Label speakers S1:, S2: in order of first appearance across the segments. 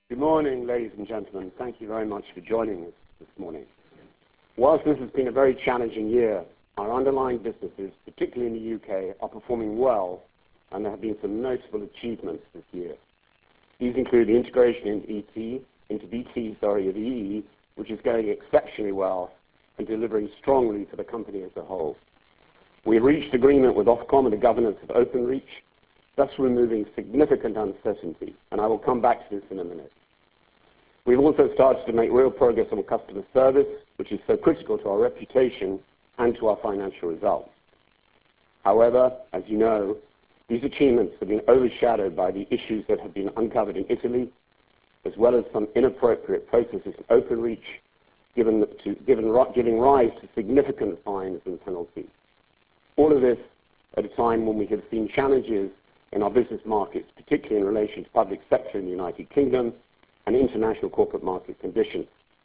S1: Good morning, ladies and gentlemen. Thank you very much for joining us this morning. Whilst this has been a very challenging year, our underlying businesses, particularly in the UK, are performing well, and there have been some notable achievements this year. These include the integration into BT of EE, which is going exceptionally well and delivering strongly for the company as a whole. We have reached agreement with Ofcom on the governance of Openreach, thus removing significant uncertainty, and I will come back to this in a minute. We've also started to make real progress on customer service, which is so critical to our reputation and to our financial results. However, as you know, these achievements have been overshadowed by the issues that have been uncovered in Italy, as well as some inappropriate processes in Openreach, giving rise to significant fines and penalties. All of this at a time when we have seen challenges in our business markets, particularly in relation to public sector in the United Kingdom and international corporate market conditions.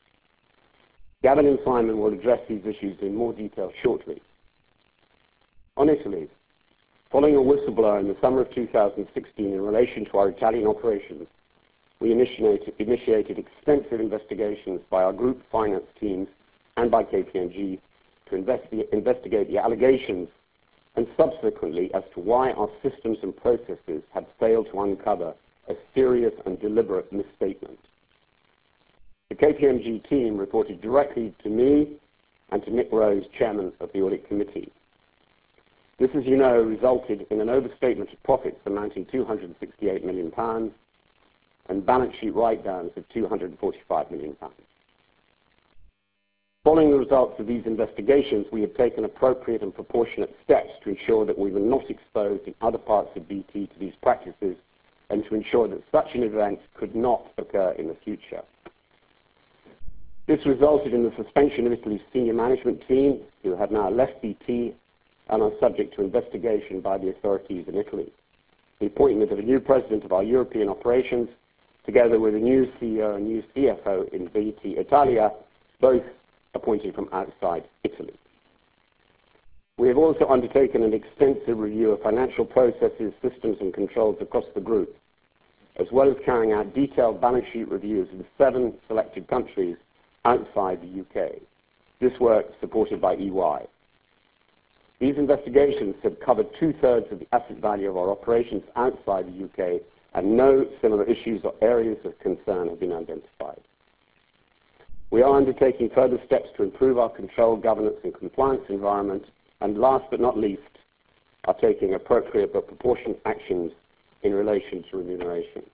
S1: Gavin and Simon will address these issues in more detail shortly. On Italy, following a whistleblower in the summer of 2016 in relation to our Italian operations, we initiated extensive investigations by our group finance teams and by KPMG to investigate the allegations and subsequently as to why our systems and processes had failed to uncover a serious and deliberate misstatement. The KPMG team reported directly to me and to Nick Rose, chairman of the audit committee. This, as you know, resulted in an overstatement of profits amounting to £268 million and balance sheet write-downs of £245 million. Following the results of these investigations, we have taken appropriate and proportionate steps to ensure that we were not exposed in other parts of BT to these practices and to ensure that such an event could not occur in the future. This resulted in the suspension of Italy's senior management team, who have now left BT and are subject to investigation by the authorities in Italy. The appointment of a new president of our European operations, together with a new CEO and new CFO in BT Italia, both appointed from outside Italy. We have also undertaken an extensive review of financial processes, systems and controls across the group, as well as carrying out detailed balance sheet reviews of the 7 selected countries outside the UK. This work supported by EY. These investigations have covered 2/3 of the asset value of our operations outside the UK, and no similar issues or areas of concern have been identified. We are undertaking further steps to improve our control, governance and compliance environment, and last but not least, are taking appropriate but proportionate actions in relation to remuneration.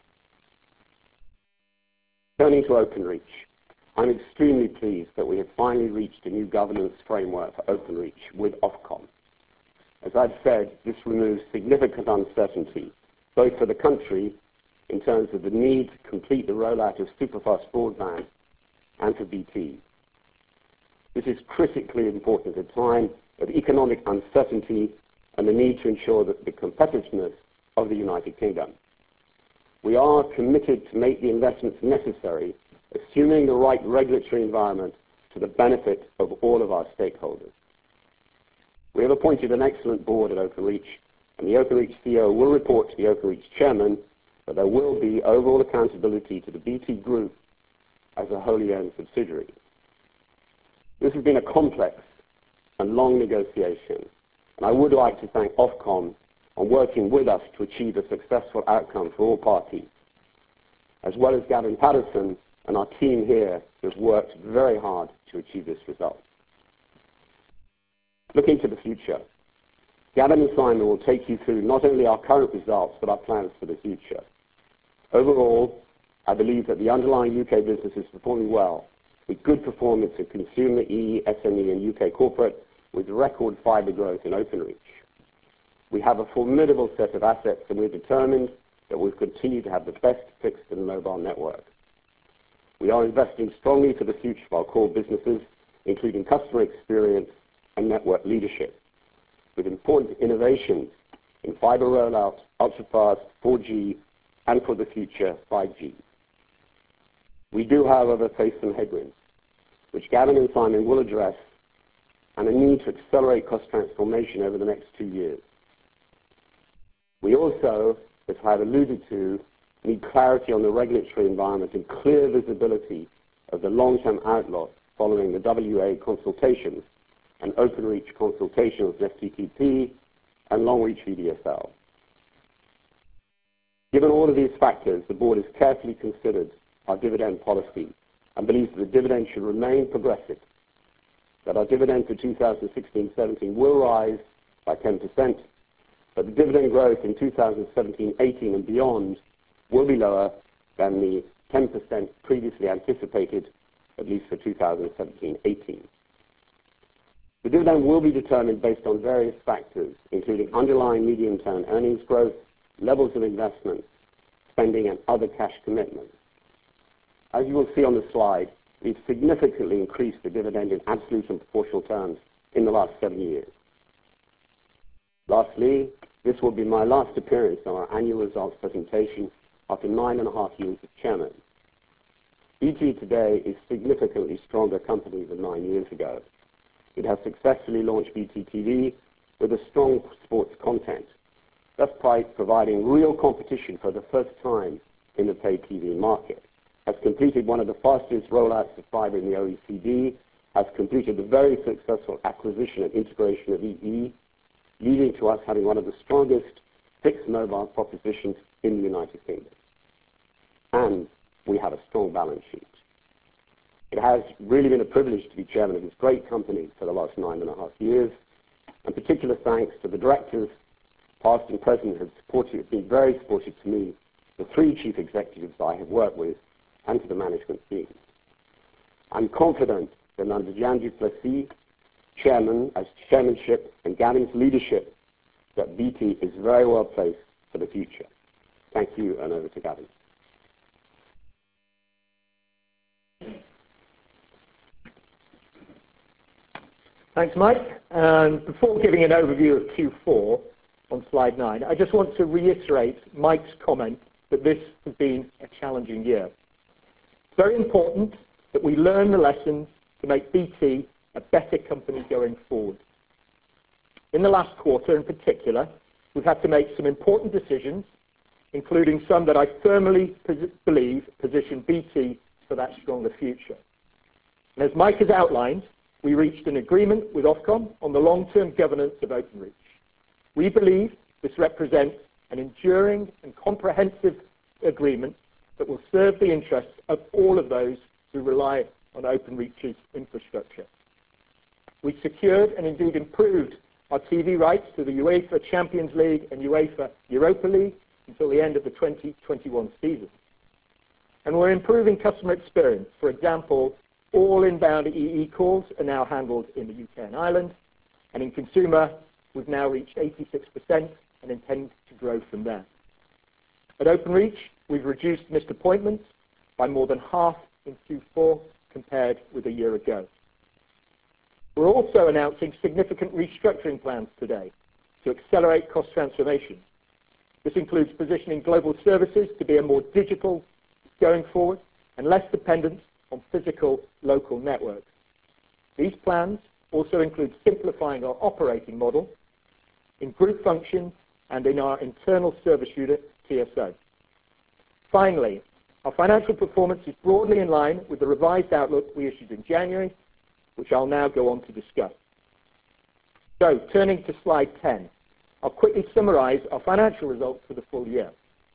S1: Turning to Openreach, I'm extremely pleased that we have finally reached a new governance framework for Openreach with Ofcom. As I've said, this removes significant uncertainty, both for the country in terms of the need to complete the rollout of superfast broadband and for BT. This is critically important at a time of economic uncertainty and the need to ensure that the competitiveness of the United Kingdom. We are committed to make the investments necessary, assuming the right regulatory environment to the benefit of all of our stakeholders. We have appointed an excellent board at Openreach, and the Openreach CEO will report to the Openreach chairman, but there will be overall accountability to the BT Group as a wholly owned subsidiary. This has been a complex and long negotiation, and I would like to thank Ofcom on working with us to achieve a successful outcome for all parties, as well as Gavin Patterson and our team here who have worked very hard to achieve this result. Looking to the future, Gavin and Simon will take you through not only our current results, but our plans for the future. Overall, I believe that the underlying UK business is performing well, with good performance in consumer, EE, SME and UK corporate, with record fibre growth in Openreach. We have a formidable set of assets, and we're determined that we'll continue to have the best fixed and mobile network. We are investing strongly for the future of our core businesses, including customer experience and network leadership, with important innovations in fibre rollout, ultra-fast, 4G, and for the future, 5G. We do, however, face some headwinds, which Gavin and Simon will address, and a need to accelerate cost transformation over the next 2 years. We also, as I've alluded to, need clarity on the regulatory environment and clear visibility of the long-term outlook following the WA consultations and Openreach consultations with FTTP and long-reach VDSL. Given all of these factors, the board has carefully considered our dividend policy and believes that the dividend should remain progressive, that our dividend for 2016-17 will rise by 10%, but the dividend growth in 2017-18 and beyond will be lower than the 10% previously anticipated, at least for 2017-18. The dividend will be determined based on various factors, including underlying medium-term earnings growth, levels of investment, spending, and other cash commitments. As you will see on the slide, we've significantly increased the dividend in absolute and proportional terms in the last 7 years. Lastly, this will be my last appearance on our annual results presentation after 9.5 years as chairman. BT today is a significantly stronger company than 9 years ago. It has successfully launched BT TV with a strong sports content, thus providing real competition for the first time in the pay TV market, has completed one of the fastest rollouts of fibre in the OECD, has completed the very successful acquisition and integration of EE, leading to us having one of the strongest fixed mobile propositions in the United Kingdom. And we have a strong balance sheet. It has really been a privilege to be chairman of this great company for the last 9.5 years, and particular thanks to the directors, past and present, who have been very supportive to me, the 3 chief executives I have worked with, and to the management team. I'm confident that under Jan du Plessis, chairman, as chairmanship, and Gavin's leadership, that BT is very well placed for the future. Thank you, and over to Gavin.
S2: Thanks, Mike. Before giving an overview of Q4 on slide 9, I just want to reiterate Mike's comment that this has been a challenging year. It's very important that we learn the lessons to make BT a better company going forward. In the last quarter in particular, we've had to make some important decisions, including some that I firmly believe position BT for that stronger future. And as Mike has outlined, we reached an agreement with Ofcom on the long-term governance of Openreach. We believe this represents an enduring and comprehensive agreement that will serve the interests of all of those who rely on Openreach's infrastructure. We secured and indeed improved our TV rights to the UEFA Champions League and UEFA Europa League until the end of the 2021 season. And we're improving customer experience. For example, all inbound EE calls are now handled in the UK and Ireland, and in consumer, we've now reached 86% and intend to grow from there. At Openreach, we've reduced missed appointments by more than half in Q4 compared with a year ago. We're also announcing significant restructuring plans today to accelerate cost transformation. This includes positioning global services to be a more digital going forward and less dependent on physical local networks. These plans also include simplifying our operating model in group functions and in our internal service unit, TSO. Finally, our financial performance is broadly in line with the revised outlook we issued in January, which I'll now go on to discuss. So, turning to slide 10, I'll quickly summarize our financial results for the full year.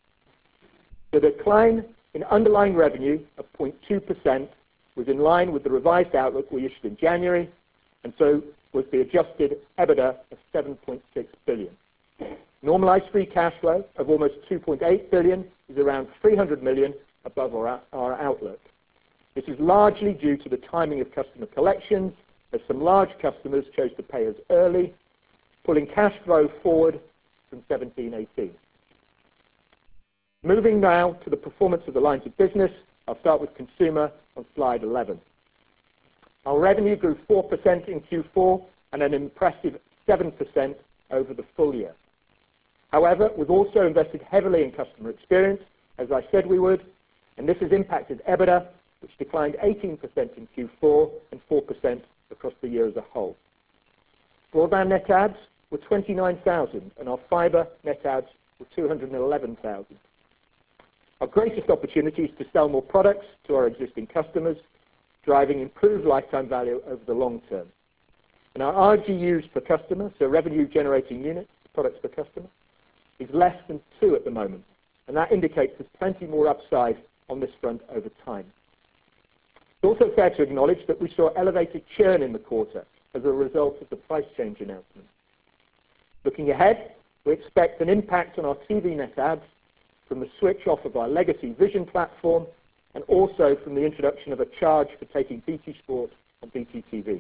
S2: The decline in underlying revenue of 0.2% was in line with the revised outlook we issued in January, and so was the adjusted EBITDA of 7.6 billion. Normalised free cash flow of almost 2.8 billion is around 300 million above our outlook. This is largely due to the timing of customer collections, as some large customers chose to pay us early, pulling cash flow forward from 17-18. Moving now to the performance of the lines of business, I'll start with consumer on slide 11. Our revenue grew 4% in Q4 and an impressive 7% over the full year. However, we've also invested heavily in customer experience, as I said we would, and this has impacted EBITDA, which declined 18% in Q4 and 4% across the year as a whole. Broadband net adds were 29,000, and our fibre net adds were 211,000. Our greatest opportunity is to sell more products to our existing customers, driving improved lifetime value over the long term. And our RGUs per customer, so revenue generating units, products per customer, is less than 2 at the moment. And that indicates there's plenty more upside on this front over time. It's also fair to acknowledge that we saw elevated churn in the quarter as a result of the price change announcement. Looking ahead, we expect an impact on our TV net adds from the switch off of our legacy Vision platform and also from the introduction of a charge for taking BT Sport on BT TV.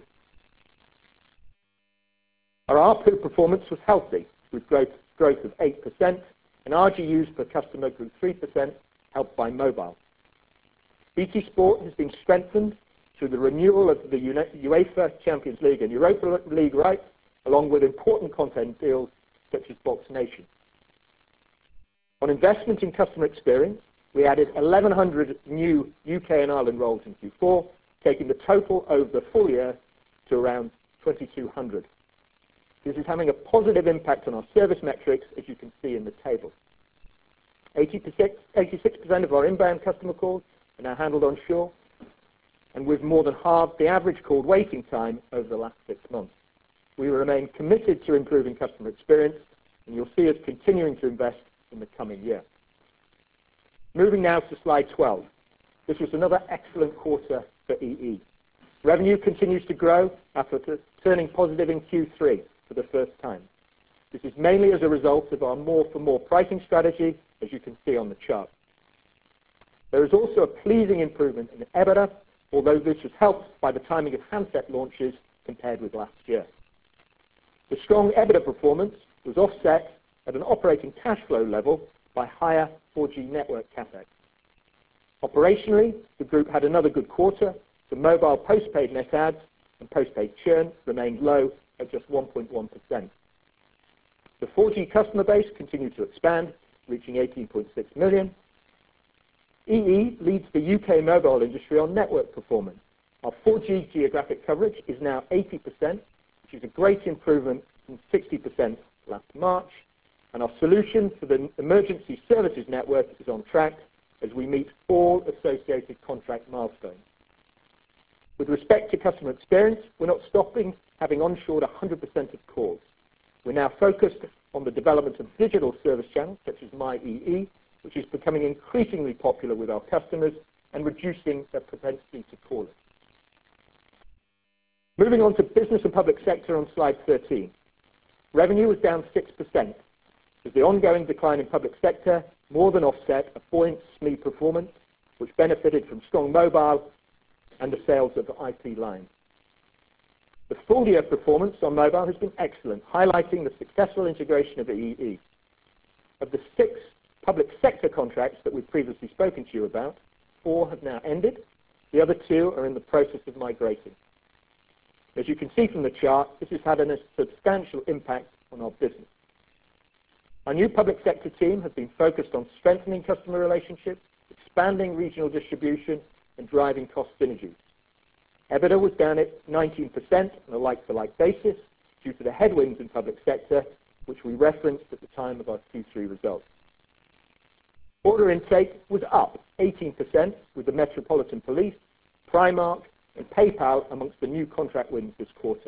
S2: Our ARPU performance was healthy, with growth of 8%, and RGUs per customer grew 3%, helped by mobile. BT Sport has been strengthened through the renewal of the UEFA Champions League and Europa League rights, along with important content deals such as Box Nation. On investment in customer experience, we added 1,100 new UK and Ireland roles in Q4, taking the total over the full year to around 2,200. This is having a positive impact on our service metrics, as you can see in the table. 86% of our inbound customer calls are now handled onshore, and we've more than halved the average call waiting time over the last 6 months. We remain committed to improving customer experience, and you'll see us continuing to invest in the coming year. Moving now to slide 12. This was another excellent quarter for EE. Revenue continues to grow after turning positive in Q3 for the first time. This is mainly as a result of our more for more pricing strategy, as you can see on the chart. There is also a pleasing improvement in EBITDA, although this was helped by the timing of handset launches compared with last year. The strong EBITDA performance was offset at an operating cash flow level by higher 4G network CapEx. Operationally, the group had another good quarter. The mobile postpaid net adds and postpaid churn remained low at just 1.1%. The 4G customer base continued to expand, reaching 18.6 million. EE leads the UK mobile industry on network performance. Our 4G geographic coverage is now 80%, which is a great improvement from 60% last March. And our solution for the emergency services network is on track as we meet all associated contract milestones. With respect to customer experience, we're not stopping having onshored 100% of calls. We're now focused on the development of digital service channels such as MyEE, which is becoming increasingly popular with our customers and reducing their propensity to call us. Moving on to business and public sector on slide 13. Revenue was down 6%, as the ongoing decline in public sector more than offset a buoyant SME performance, which benefited from strong mobile and the sales of the IP lines. The full-year performance on mobile has been excellent, highlighting the successful integration of EE. Of the 6 public sector contracts that we've previously spoken to you about, 4 have now ended. The other 2 are in the process of migrating. As you can see from the chart, this has had a substantial impact on our business. Our new public sector team has been focused on strengthening customer relationships, expanding regional distribution, and driving cost synergies. EBITDA was down at 19% on a like-for-like basis due to the headwinds in public sector, which we referenced at the time of our Q3 results. Order intake was up 18% with the Metropolitan Police, Primark, and PayPal amongst the new contract wins this quarter.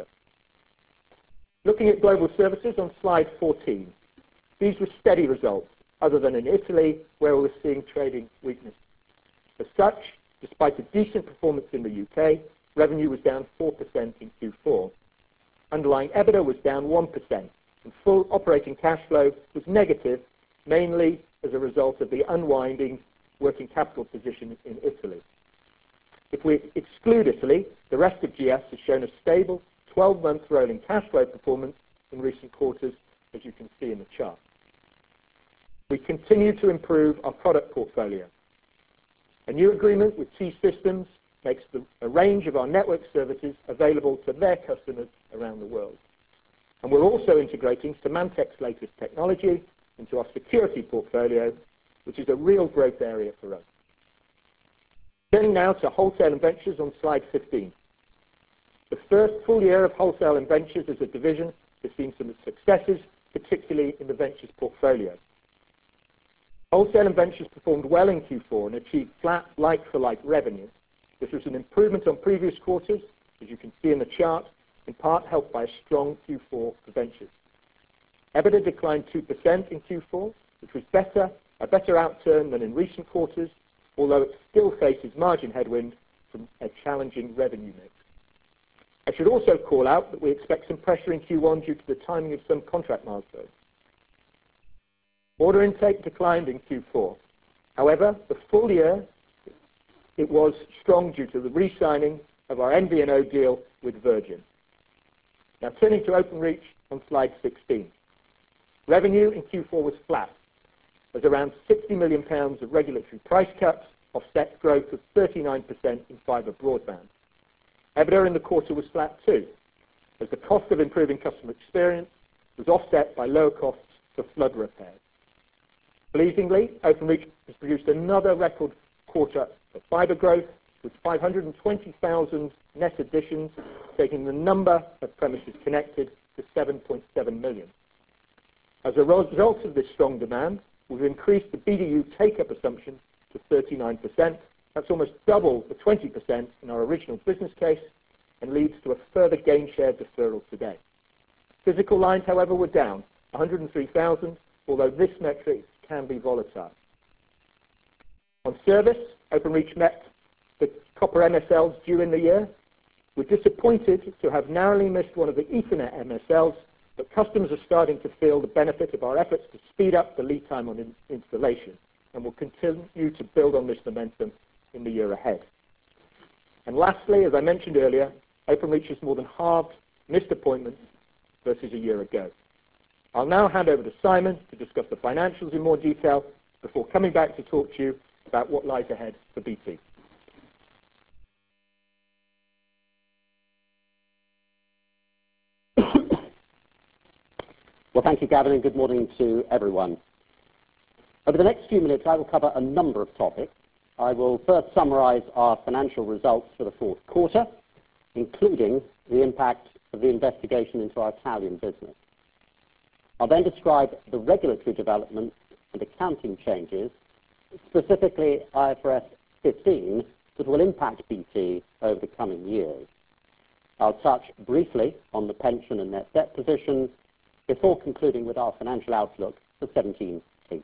S2: Looking at global services on slide 14. These were steady results, other than in Italy, where we were seeing trading weakness. As such, despite a decent performance in the UK, revenue was down 4% in Q4. Underlying EBITDA was down 1%, and full operating cash flow was negative, mainly as a result of the unwinding working capital position in Italy. If we exclude Italy, the rest of GS has shown a stable 12-month rolling cash flow performance in recent quarters, as you can see in the chart. We continue to improve our product portfolio. A new agreement with T-Systems makes a range of our network services available to their customers around the world. And we're also integrating Symantec's latest technology into our security portfolio, which is a real growth area for us. Turning now to Wholesale and Ventures on slide 15. The first full year of Wholesale and Ventures as a division has seen some successes, particularly in the Ventures portfolio. Wholesale and Ventures performed well in Q4 and achieved flat like-for-like revenue. This was an improvement on previous quarters, as you can see in the chart, in part helped by a strong Q4 for Ventures. EBITDA declined 2% in Q4, which was a better outturn than in recent quarters, although it still faces margin headwind from a challenging revenue mix. I should also call out that we expect some pressure in Q1 due to the timing of some contract milestones. Order intake declined in Q4. However, the full year, it was strong due to the re-signing of our MVNO deal with Virgin. Now turning to Openreach on slide 16. Revenue in Q4 was flat, as around £60 million of regulatory price cuts offset growth of 39% in fibre broadband. EBITDA in the quarter was flat too, as the cost of improving customer experience was offset by lower costs for flood repairs. Pleasingly, Openreach has produced another record quarter of fibre growth, with 520,000 net additions, taking the number of premises connected to 7.7 million. As a result of this strong demand, we've increased the BDU take-up assumption to 39%. That's almost double the 20% in our original business case and leads to a further gain share deferral today. Physical lines, however, were down 103,000, although this metric can be volatile. On service, Openreach met the copper MSLs due in the year. We're disappointed to have narrowly missed one of the Ethernet MSLs, but customers are starting to feel the benefit of our efforts to speed up the lead time on installation, and will continue to build on this momentum in the year ahead. And lastly, as I mentioned earlier, Openreach has more than halved missed appointments versus a year ago. I'll now hand over to Simon to discuss the financials in more detail before coming back to talk to you about what lies ahead for BT.
S3: Well, thank you, Gavin, and good morning to everyone. Over the next few minutes, I will cover a number of topics. I will first summarise our financial results for the fourth quarter, including the impact of the investigation into our Italian business. I'll then describe the regulatory developments and accounting changes, specifically IFRS 15, that will impact BT over the coming years. I'll touch briefly on the pension and net debt position before concluding with our financial outlook for 17-18.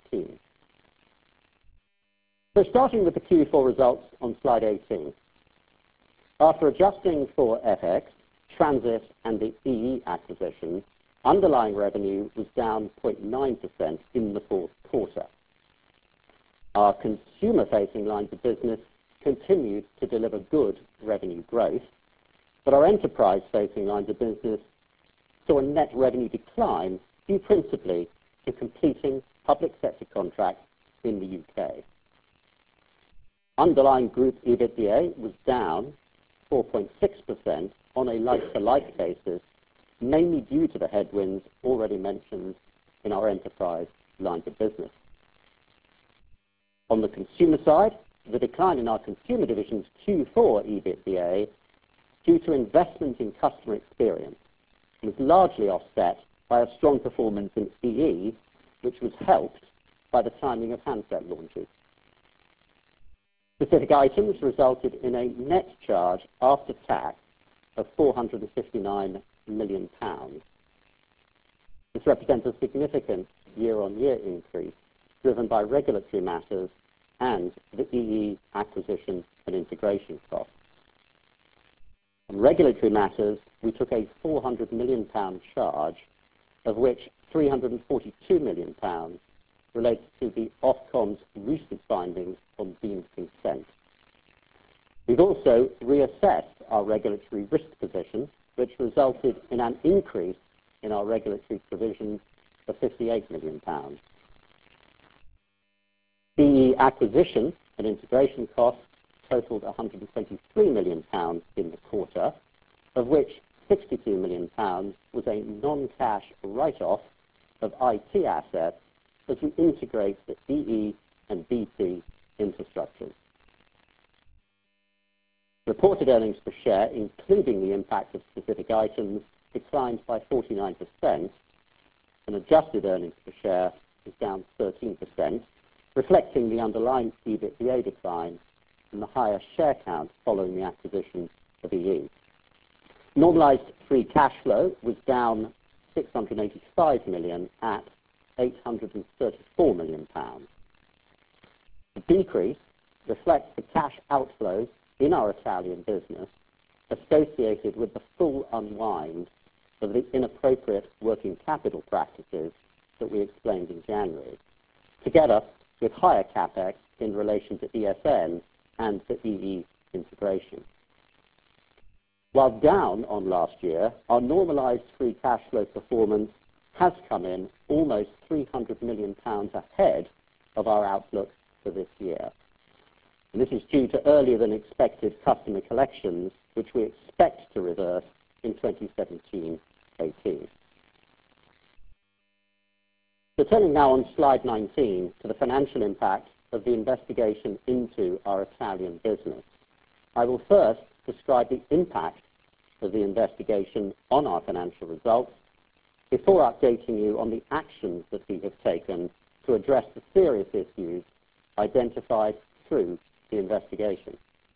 S3: So starting with the Q4 results on slide 18. After adjusting for FX, Transit and the EE acquisition, underlying revenue was down 0.9% in the fourth quarter. Our consumer-facing lines of business continued to deliver good revenue growth, but our enterprise-facing lines of business saw a net revenue decline due principally to completing public sector contracts in the UK. Underlying group EBITDA was down 4.6% on a like-for-like basis, mainly due to the headwinds already mentioned in our enterprise lines of business. On the consumer side, the decline in our consumer division's Q4 EBITDA due to investment in customer experience was largely offset by a strong performance in EE, which was helped by the timing of handset launches. Specific items resulted in a net charge after tax of £459 million. This represents a significant year-on-year increase driven by regulatory matters and the EE acquisition and integration costs. On regulatory matters, we took a £400 million charge, of which £342 million relates to the Ofcom's recent findings on deemed consent. We've also reassessed our regulatory risk position, which resulted in an increase in our regulatory provisions of £58 million. The acquisition and integration costs totaled £123 million in the quarter, of which £62 million was a non-cash write-off of IT assets as we integrate the EE and BT infrastructures. Reported earnings per share, including the impact of specific items, declined by 49%, and adjusted earnings per share is down 13%, reflecting the underlying EBITDA decline and the higher share count following the acquisition of EE. Normalised free cash flow was down 685 million at 834 million pounds. The decrease reflects the cash outflows in our Italian business associated with the full unwind of the inappropriate working capital practices that we explained in January, together with higher CapEx in relation to ESN and the EE integration. While down on last year, our normalised free cash flow performance has come in almost £300 million ahead of our outlook for this year. And this is due to earlier than expected customer collections, which we expect to reverse in 2017-18. So turning now on slide 19 to the financial impact of the investigation into our Italian business. I will first describe the impact of the investigation on our financial results before updating you on the actions that we have taken to address the serious issues identified through the investigation.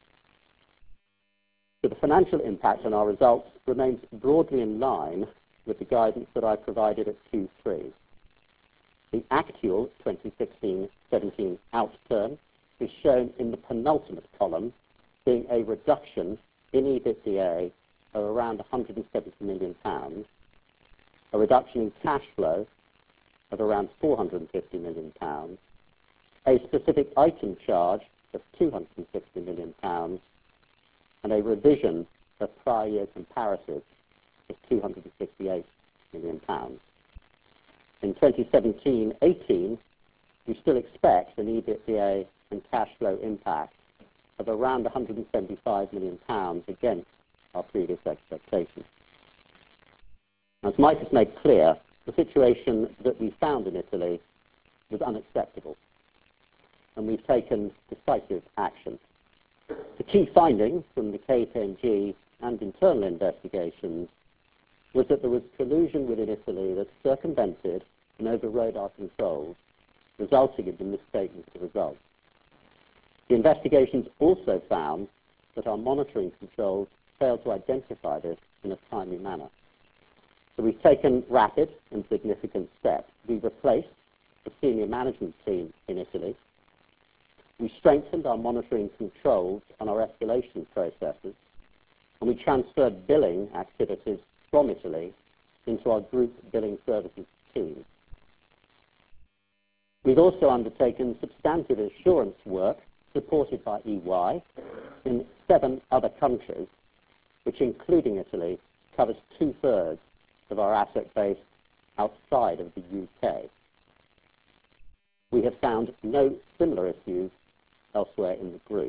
S3: So the financial impact on our results remains broadly in line with the guidance that I provided at Q3. The actual 2016-17 outturn is shown in the penultimate column, being a reduction in EBITDA of around £170 million, a reduction in cash flow of around £450 million, a specific item charge of £260 million, and a revision of prior year comparatives of £268 million. In 2017-18, we still expect an EBITDA and cash flow impact of around £175 million against our previous expectations. As Mike has made clear, the situation that we found in Italy was unacceptable, and we've taken decisive action. The key finding from the KPMG and internal investigations was that there was collusion within Italy that circumvented and overrode our controls, resulting in the misstatement of results. The investigations also found that our monitoring controls failed to identify this in a timely manner. So we've taken rapid and significant steps. We replaced the senior management team in Italy. We strengthened our monitoring controls and our escalation processes, and we transferred billing activities from Italy into our group billing services team. We've also undertaken substantive assurance work supported by EY in 7 other countries, which, including Italy, covers 2/3 of our asset base outside of the UK. We have found no similar issues elsewhere in the group.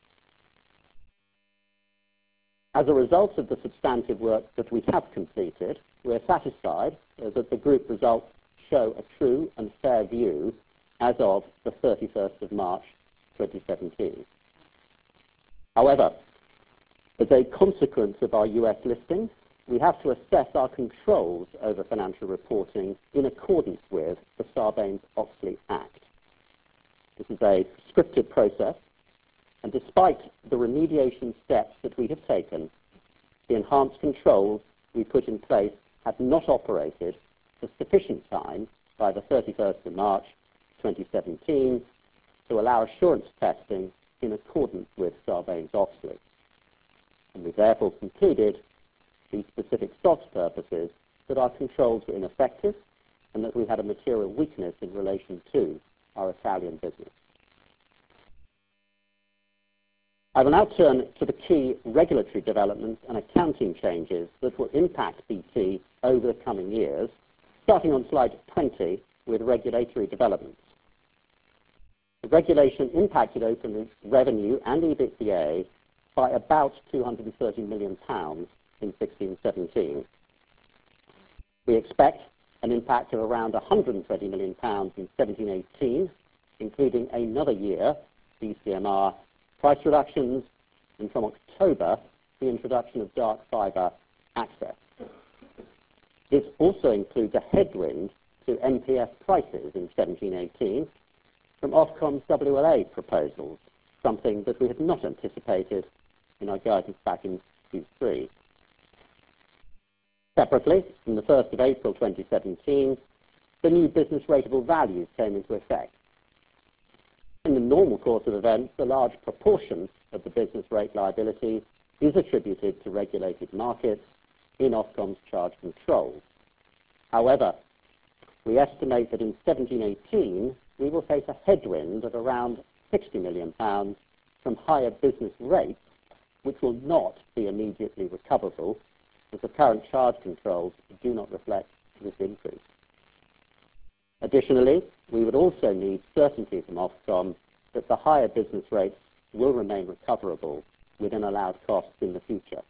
S3: As a result of the substantive work that we have completed, we are satisfied that the group results show a true and fair view as of the 31st of March 2017. However, as a consequence of our US listing, we have to assess our controls over financial reporting in accordance with the Sarbanes-Oxley Act. This is a scripted process, and despite the remediation steps that we have taken, the enhanced controls we put in place have not operated for sufficient time by the 31st of March 2017 to allow assurance testing in accordance with Sarbanes-Oxley. And we therefore concluded, for specific SOX purposes, that our controls were ineffective and that we had a material weakness in relation to our Italian business. I will now turn to the key regulatory developments and accounting changes that will impact BT over the coming years, starting on slide 20 with regulatory developments. The regulation impacted Openreach revenue and EBITDA by about £230 million in 16-17. We expect an impact of around £120 million in 17-18, including another year BCMR price reductions, and from October, the introduction of dark fibre access. This also includes a headwind to MPS prices in 17-18, from Ofcom's WLA proposals, something that we had not anticipated in our guidance back in Q3. Separately, from the 1st of April 2017, the new business rateable values came into effect. In the normal course of events, a large proportion of the business rate liability is attributed to regulated markets in Ofcom's charge controls. However, we estimate that in 17-18 we will face a headwind of around £60 million from higher business rates, which will not be immediately recoverable, as the current charge controls do not reflect this increase. Additionally, we would also need certainty from Ofcom that the higher business rates will remain recoverable within allowed costs in the future.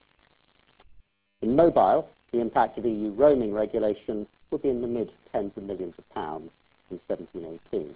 S3: In mobile, the impact of EU roaming regulation will be in the mid-tens of millions of pounds in 17-18.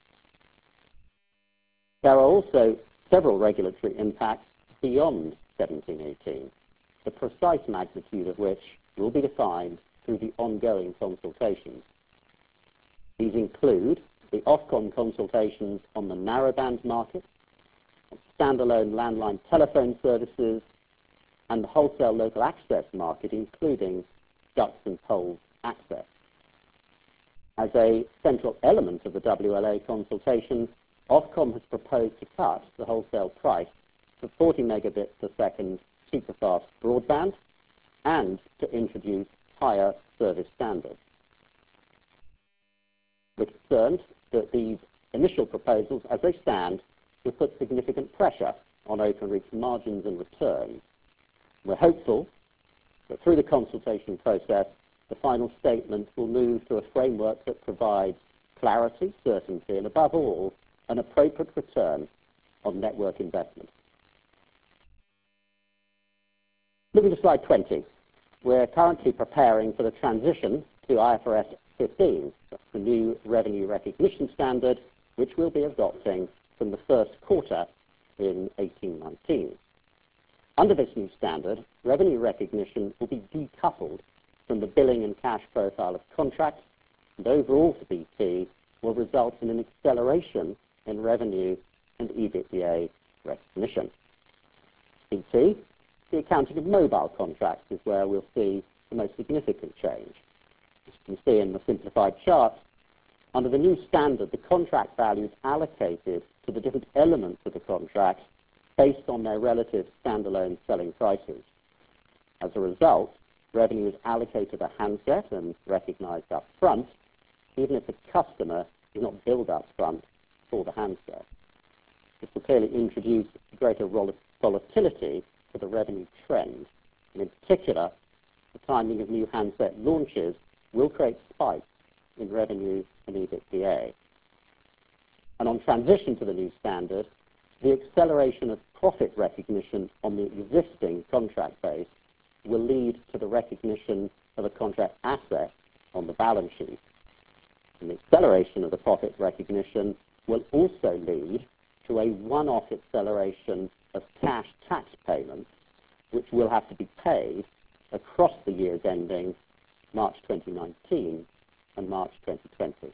S3: There are also several regulatory impacts beyond 17-18, the precise magnitude of which will be defined through the ongoing consultations. These include the Ofcom consultations on the narrowband market, on standalone landline telephone services, and the wholesale local access market, including ducts and poles access. As a central element of the WLA consultation, Ofcom has proposed to cut the wholesale price for 40 megabits per second superfast broadband and to introduce higher service standards. We're concerned that these initial proposals, as they stand, will put significant pressure on Openreach margins and returns. We're hopeful that through the consultation process, the final statement will move to a framework that provides clarity, certainty, and above all, an appropriate return on network investment. Moving to slide 20. We're currently preparing for the transition to IFRS 15, the new revenue recognition standard, which we'll be adopting from the first quarter in 18-19. Under this new standard, revenue recognition will be decoupled from the billing and cash profile of contracts, and overall for BT will result in an acceleration in revenue and EBITDA recognition. BT, the accounting of mobile contracts is where we'll see the most significant change. As you can see in the simplified chart, under the new standard, the contract value is allocated to the different elements of the contract based on their relative standalone selling prices. As a result, revenue is allocated a handset and recognized up front, even if the customer is not billed up front for the handset. This will clearly introduce greater volatility for the revenue trend, and in particular, the timing of new handset launches will create spikes in revenue and EBITDA. And on transition to the new standard, the acceleration of profit recognition on the existing contract base will lead to the recognition of a contract asset on the balance sheet. And the acceleration of the profit recognition will also lead to a one-off acceleration of cash tax payments, which will have to be paid across the years ending March 2019 and March 2020.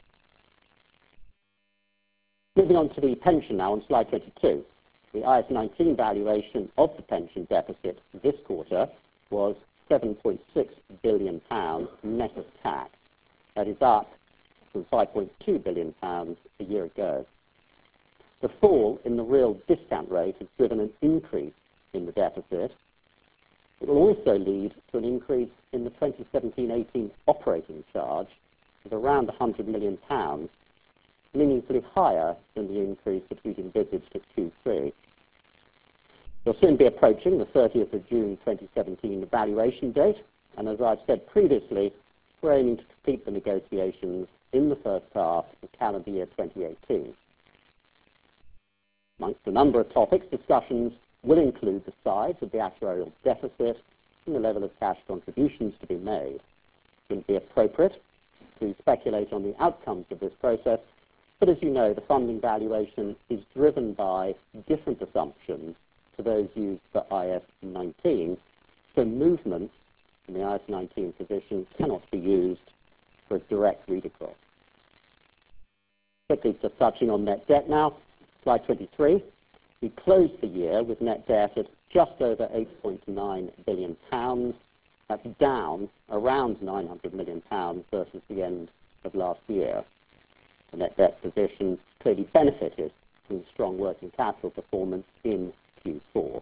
S3: Moving on to the pension now on slide 22. The IAS 19 valuation of the pension deficit this quarter was £7.6 billion net of tax. That is up from £5.2 billion a year ago. The fall in the real discount rate has driven an increase in the deficit. It will also lead to an increase in the 2017-18 operating charge of around £100 million, meaningfully higher than the increase that we'd envisaged at Q3. We'll soon be approaching the 30th of June 2017 evaluation date, and as I've said previously, we're aiming to complete the negotiations in the first half of calendar year 2018. Amongst a number of topics, discussions will include the size of the actuarial deficit and the level of cash contributions to be made. It wouldn't be appropriate to speculate on the outcomes of this process, but as you know, the funding valuation is driven by different assumptions to those used for IAS 19, so movements in the IAS 19 position cannot be used for a direct read across. Quickly just touching on net debt now, slide 23. We closed the year with net debt at just over £8.9 billion. That's down around £900 million versus the end of last year. The net debt position clearly benefited from strong working capital performance in Q4.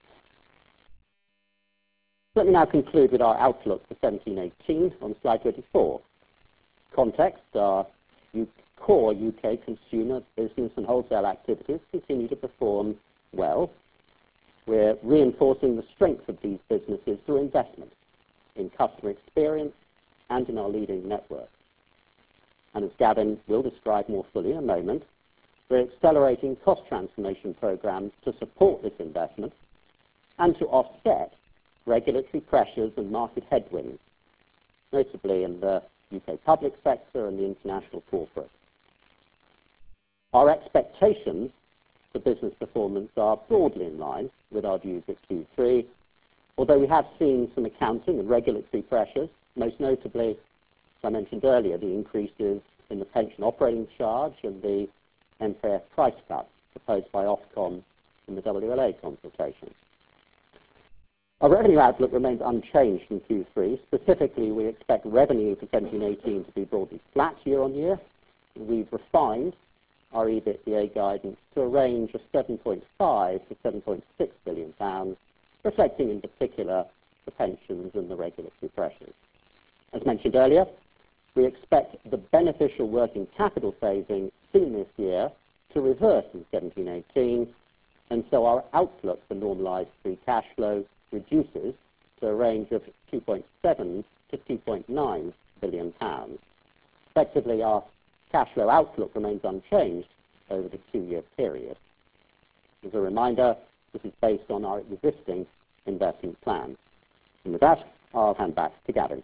S3: Let me now conclude with our outlook for 17-18 on slide 24. Context, our core UK consumer, business and wholesale activities continue to perform well. We're reinforcing the strength of these businesses through investment in customer experience and in our leading network. And as Gavin will describe more fully in a moment, we're accelerating cost transformation programs to support this investment and to offset regulatory pressures and market headwinds, notably in the UK public sector and the international corporate. Our expectations for business performance are broadly in line with our views at Q3, although we have seen some accounting and regulatory pressures, most notably, as I mentioned earlier, the increases in the pension operating charge and the MPF price cuts proposed by Ofcom in the WLA consultation. Our revenue outlook remains unchanged from Q3. Specifically, we expect revenue for 17-18 to be broadly flat year on year. We've refined our EBITDA guidance to a range of £7.5 to £7.6 billion, reflecting in particular the pensions and the regulatory pressures. As mentioned earlier, we expect the beneficial working capital phasing seen this year to reverse in 17-18, and so our outlook for normalised free cash flow reduces to a range of £2.7 to £2.9 billion. Effectively, our cash flow outlook remains unchanged over the 2-year period. As a reminder, this is based on our existing investment plan. And with that, I'll hand back to Gavin.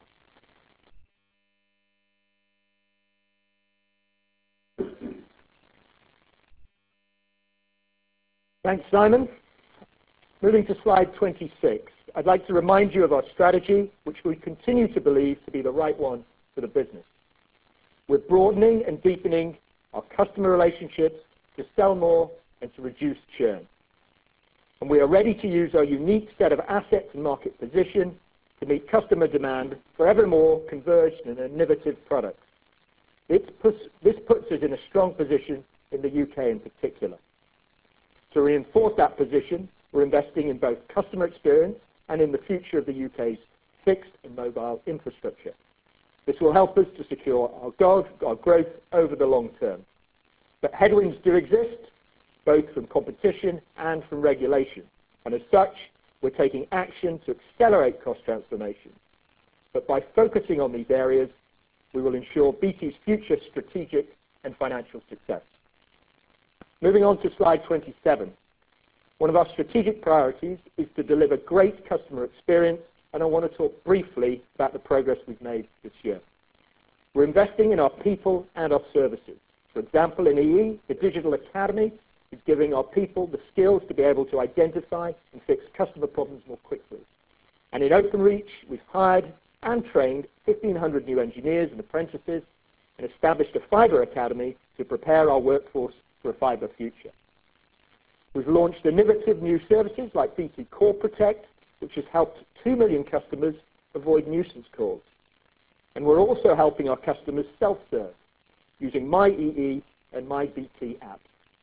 S2: Thanks, Simon. Moving to slide 26, I'd like to remind you of our strategy, which we continue to believe to be the right one for the business. We're broadening and deepening our customer relationships to sell more and to reduce churn. And we are ready to use our unique set of assets and market position to meet customer demand for ever more converged and innovative products. This puts us in a strong position in the UK in particular. To reinforce that position, we're investing in both customer experience and in the future of the UK's fixed and mobile infrastructure. This will help us to secure our growth over the long term. But headwinds do exist, both from competition and from regulation. And as such, we're taking action to accelerate cost transformation. But by focusing on these areas, we will ensure BT's future strategic and financial success. Moving on to slide 27. One of our strategic priorities is to deliver great customer experience, and I want to talk briefly about the progress we've made this year. We're investing in our people and our services. For example, in EE, the Digital Academy is giving our people the skills to be able to identify and fix customer problems more quickly. And in Openreach, we've hired and trained 1,500 new engineers and apprentices and established a fibre academy to prepare our workforce for a fibre future. We've launched innovative new services like BT Call Protect, which has helped 2 million customers avoid nuisance calls. And we're also helping our customers self-serve using MyEE and MyBT apps.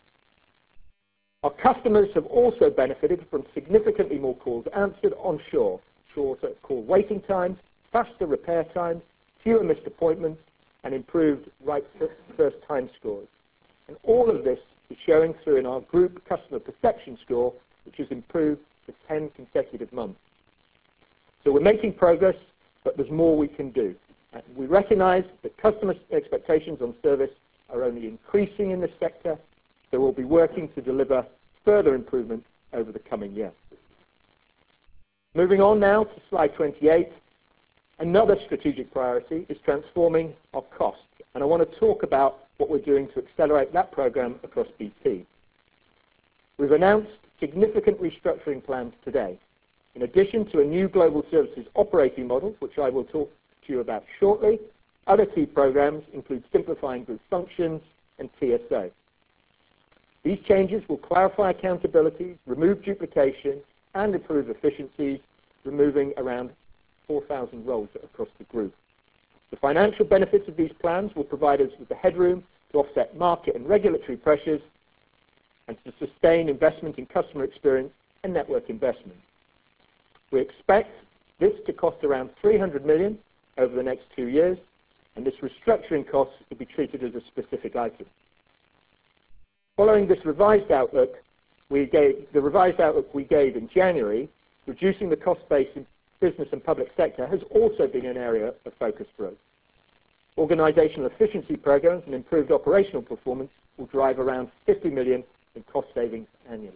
S2: Our customers have also benefited from significantly more calls answered onshore, shorter call waiting times, faster repair times, fewer missed appointments, and improved right first time scores. And all of this is showing through in our group customer perception score, which has improved for 10 consecutive months. So we're making progress, but there's more we can do. And we recognise that customer expectations on service are only increasing in this sector, so we'll be working to deliver further improvement over the coming year. Moving on now to slide 28. Another strategic priority is transforming our costs, and I want to talk about what we're doing to accelerate that programme across BT. We've announced significant restructuring plans today. In addition to a new global services operating model, which I will talk to you about shortly, other key programmes include simplifying group functions, and TSO. These changes will clarify accountability, remove duplication, and improve efficiencies, removing around 4,000 roles across the group. The financial benefits of these plans will provide us with the headroom to offset market and regulatory pressures and to sustain investment in customer experience and network investment. We expect this to cost around 300 million over the next 2 years, and this restructuring cost will be treated as a specific item. Following this revised outlook, we gave in January, reducing the cost base in business and public sector has also been an area of focus for us. Organisational efficiency programs and improved operational performance will drive around 50 million in cost savings annually.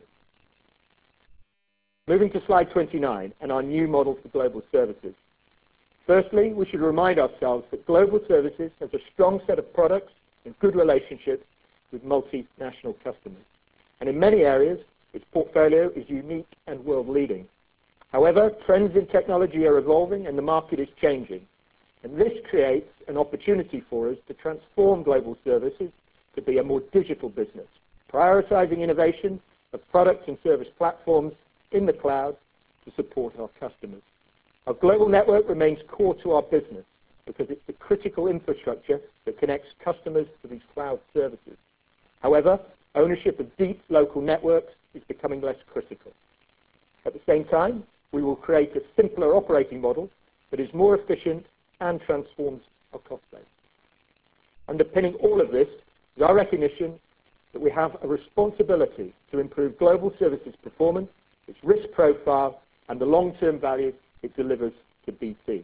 S2: Moving to slide 29 and our new model for global services. Firstly, we should remind ourselves that global services has a strong set of products and good relationships with multinational customers. And in many areas, its portfolio is unique and world-leading. However, trends in technology are evolving and the market is changing. And this creates an opportunity for us to transform global services to be a more digital business, prioritizing innovation of products and service platforms in the cloud to support our customers. Our global network remains core to our business because it's the critical infrastructure that connects customers to these cloud services. However, ownership of deep local networks is becoming less critical. At the same time, we will create a simpler operating model that is more efficient and transforms our cost base. Underpinning all of this is our recognition that we have a responsibility to improve global services performance, its risk profile, and the long-term value it delivers to BT.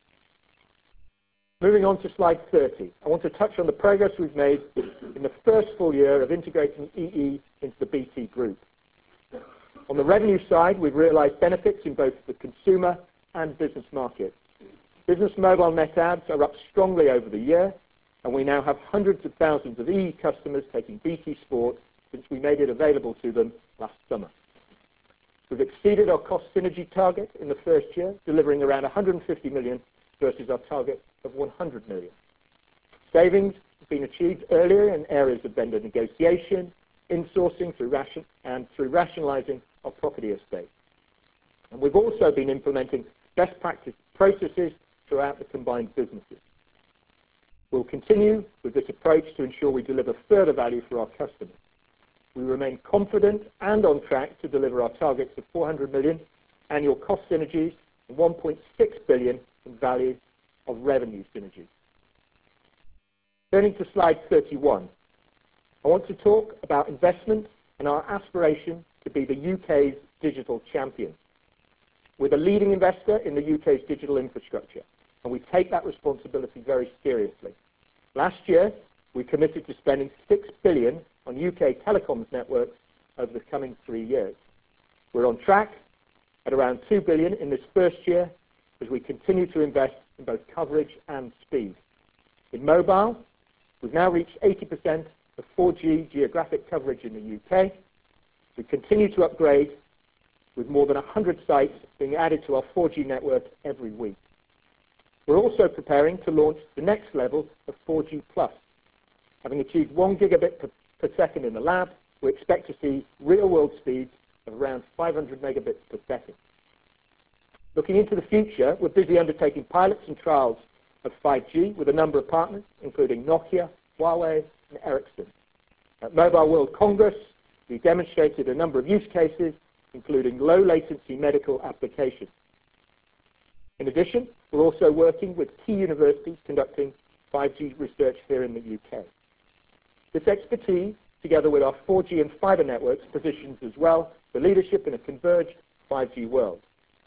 S2: Moving on to slide 30, I want to touch on the progress we've made in the first full year of integrating EE into the BT Group. On the revenue side, we've realised benefits in both the consumer and business markets. Business mobile net adds are up strongly over the year, and we now have hundreds of thousands of EE customers taking BT Sport since we made it available to them last summer. We've exceeded our cost synergy target in the first year, delivering around 150 million versus our target of 100 million. Savings have been achieved earlier in areas of vendor negotiation, insourcing through rationalising our property estate. And we've also been implementing best practice processes throughout the combined businesses. We'll continue with this approach to ensure we deliver further value for our customers. We remain confident and on track to deliver our targets of 400 million annual cost synergies and 1.6 billion in value of revenue synergies. Turning to slide 31, I want to talk about investment and our aspiration to be the UK's digital champion. We're the leading investor in the UK's digital infrastructure, and we take that responsibility very seriously. Last year, we committed to spending 6 billion on UK telecoms networks over the coming 3 years. We're on track at around 2 billion in this first year as we continue to invest in both coverage and speed. In mobile, we've now reached 80% of 4G geographic coverage in the UK. We continue to upgrade with more than 100 sites being added to our 4G network every week. We're also preparing to launch the next level of 4G+. Having achieved 1 gigabit per second in the lab, we expect to see real-world speeds of around 500 megabits per second. Looking into the future, we're busy undertaking pilots and trials of 5G with a number of partners, including Nokia, Huawei, and Ericsson. At Mobile World Congress, we demonstrated a number of use cases, including low-latency medical applications. In addition, we're also working with key universities conducting 5G research here in the UK. This expertise, together with our 4G and fibre networks, positions as well for leadership in a converged 5G world.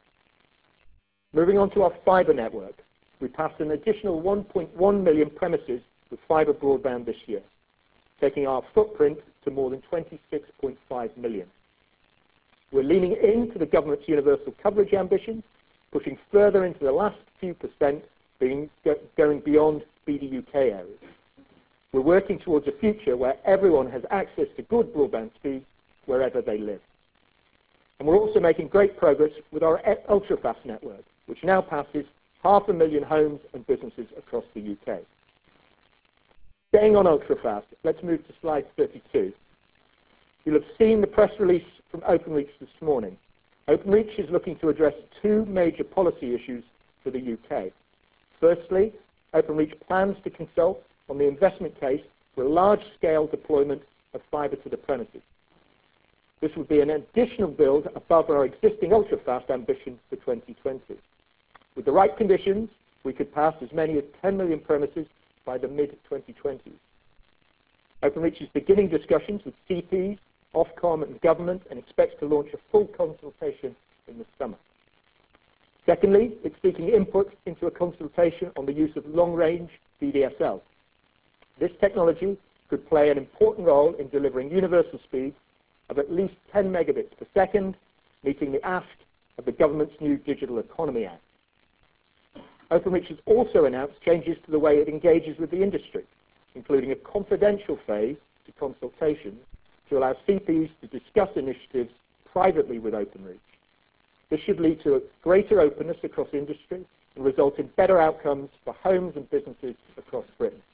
S2: Moving on to our fibre network, we passed an additional 1.1 million premises with fibre broadband this year, taking our footprint to more than 26.5 million. We're leaning into the government's universal coverage ambitions, pushing further into the last few percent, going beyond BDUK areas. We're working towards a future where everyone has access to good broadband speeds wherever they live. And we're also making great progress with our ultra-fast network, which now passes 500,000 homes and businesses across the UK. Staying on ultrafast, let's move to slide 32. You'll have seen the press release from Openreach this morning. Openreach is looking to address two major policy issues for the UK. Firstly, Openreach plans to consult on the investment case for a large-scale deployment of fibre to the premises. This would be an additional build above our existing ultrafast ambition for 2020. With the right conditions, we could pass as many as 10 million premises by the mid-2020s. Openreach is beginning discussions with CPs, Ofcom and government and expects to launch a full consultation in the summer. Secondly, it's seeking input into a consultation on the use of long-range VDSL. This technology could play an important role in delivering universal speeds of at least 10 megabits per second, meeting the ask of the government's new Digital Economy Act. Openreach has also announced changes to the way it engages with the industry, including a confidential phase to consultation to allow CPs to discuss initiatives privately with Openreach. This should lead to a greater openness across industry and result in better outcomes for homes and businesses across Britain.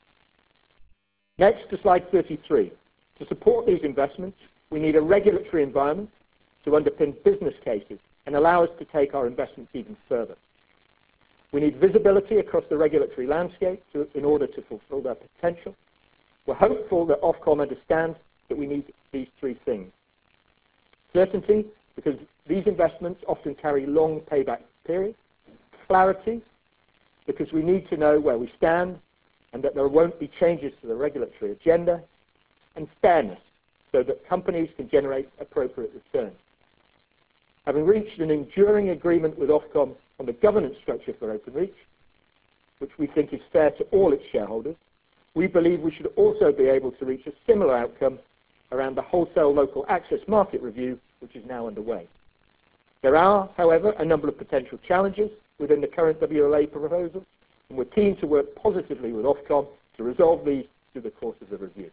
S2: Next to slide 33. To support these investments, we need a regulatory environment to underpin business cases and allow us to take our investments even further. We need visibility across the regulatory landscape in order to fulfill their potential. We're hopeful that Ofcom understands that we need these three things. Certainty, because these investments often carry long payback periods. Clarity, because we need to know where we stand and that there won't be changes to the regulatory agenda. And fairness, so that companies can generate appropriate returns. Having reached an enduring agreement with Ofcom on the governance structure for Openreach, which we think is fair to all its shareholders, we believe we should also be able to reach a similar outcome around the wholesale local access market review, which is now underway. There are, however, a number of potential challenges within the current WLA proposal, and we're keen to work positively with Ofcom to resolve these through the course of the review.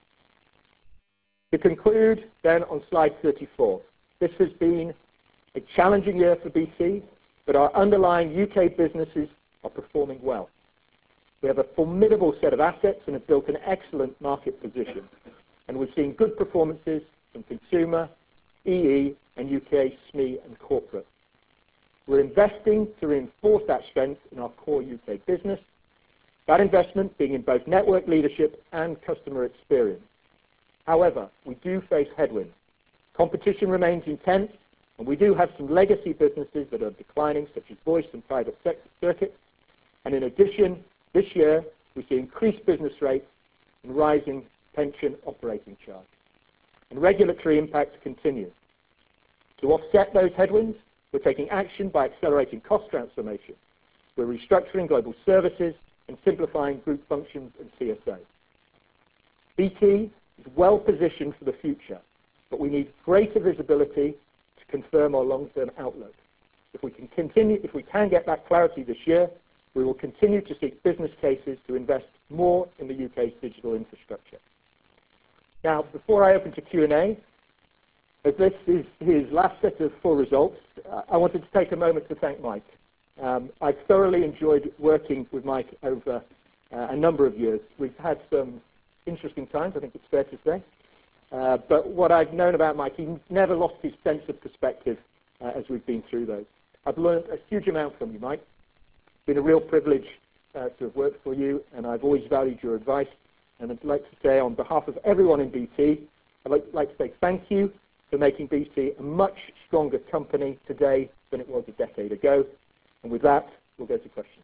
S2: To conclude, then, on slide 34, this has been a challenging year for BT, but our underlying UK businesses are performing well. We have a formidable set of assets and have built an excellent market position, and we've seen good performances from consumer, EE, and UK SME and corporate. We're investing to reinforce that strength in our core UK business, that investment being in both network leadership and customer experience. However, we do face headwinds. Competition remains intense, and we do have some legacy businesses that are declining, such as voice and private circuits. And in addition, this year, we see increased business rates and rising pension operating charge. And regulatory impacts continue. To offset those headwinds, we're taking action by accelerating cost transformation. We're restructuring global services and simplifying group functions and CSA. BT is well positioned for the future, but we need greater visibility to confirm our long-term outlook. If we can get that clarity this year, we will continue to seek business cases to invest more in the UK's digital infrastructure. Now, before I open to Q&A, as this is his last set of full results, I wanted to take a moment to thank Mike. I've thoroughly enjoyed working with Mike over a number of years. We've had some interesting times, I think it's fair to say. But what I've known about Mike, he never lost his sense of perspective as we've been through those. I've learned a huge amount from you, Mike. It's been a real privilege to have worked for you, and I've always valued your advice. And I'd like to say, on behalf of everyone in BT, I'd like to say thank you for making BT a much stronger company today than it was a decade ago. And with that, we'll go to questions.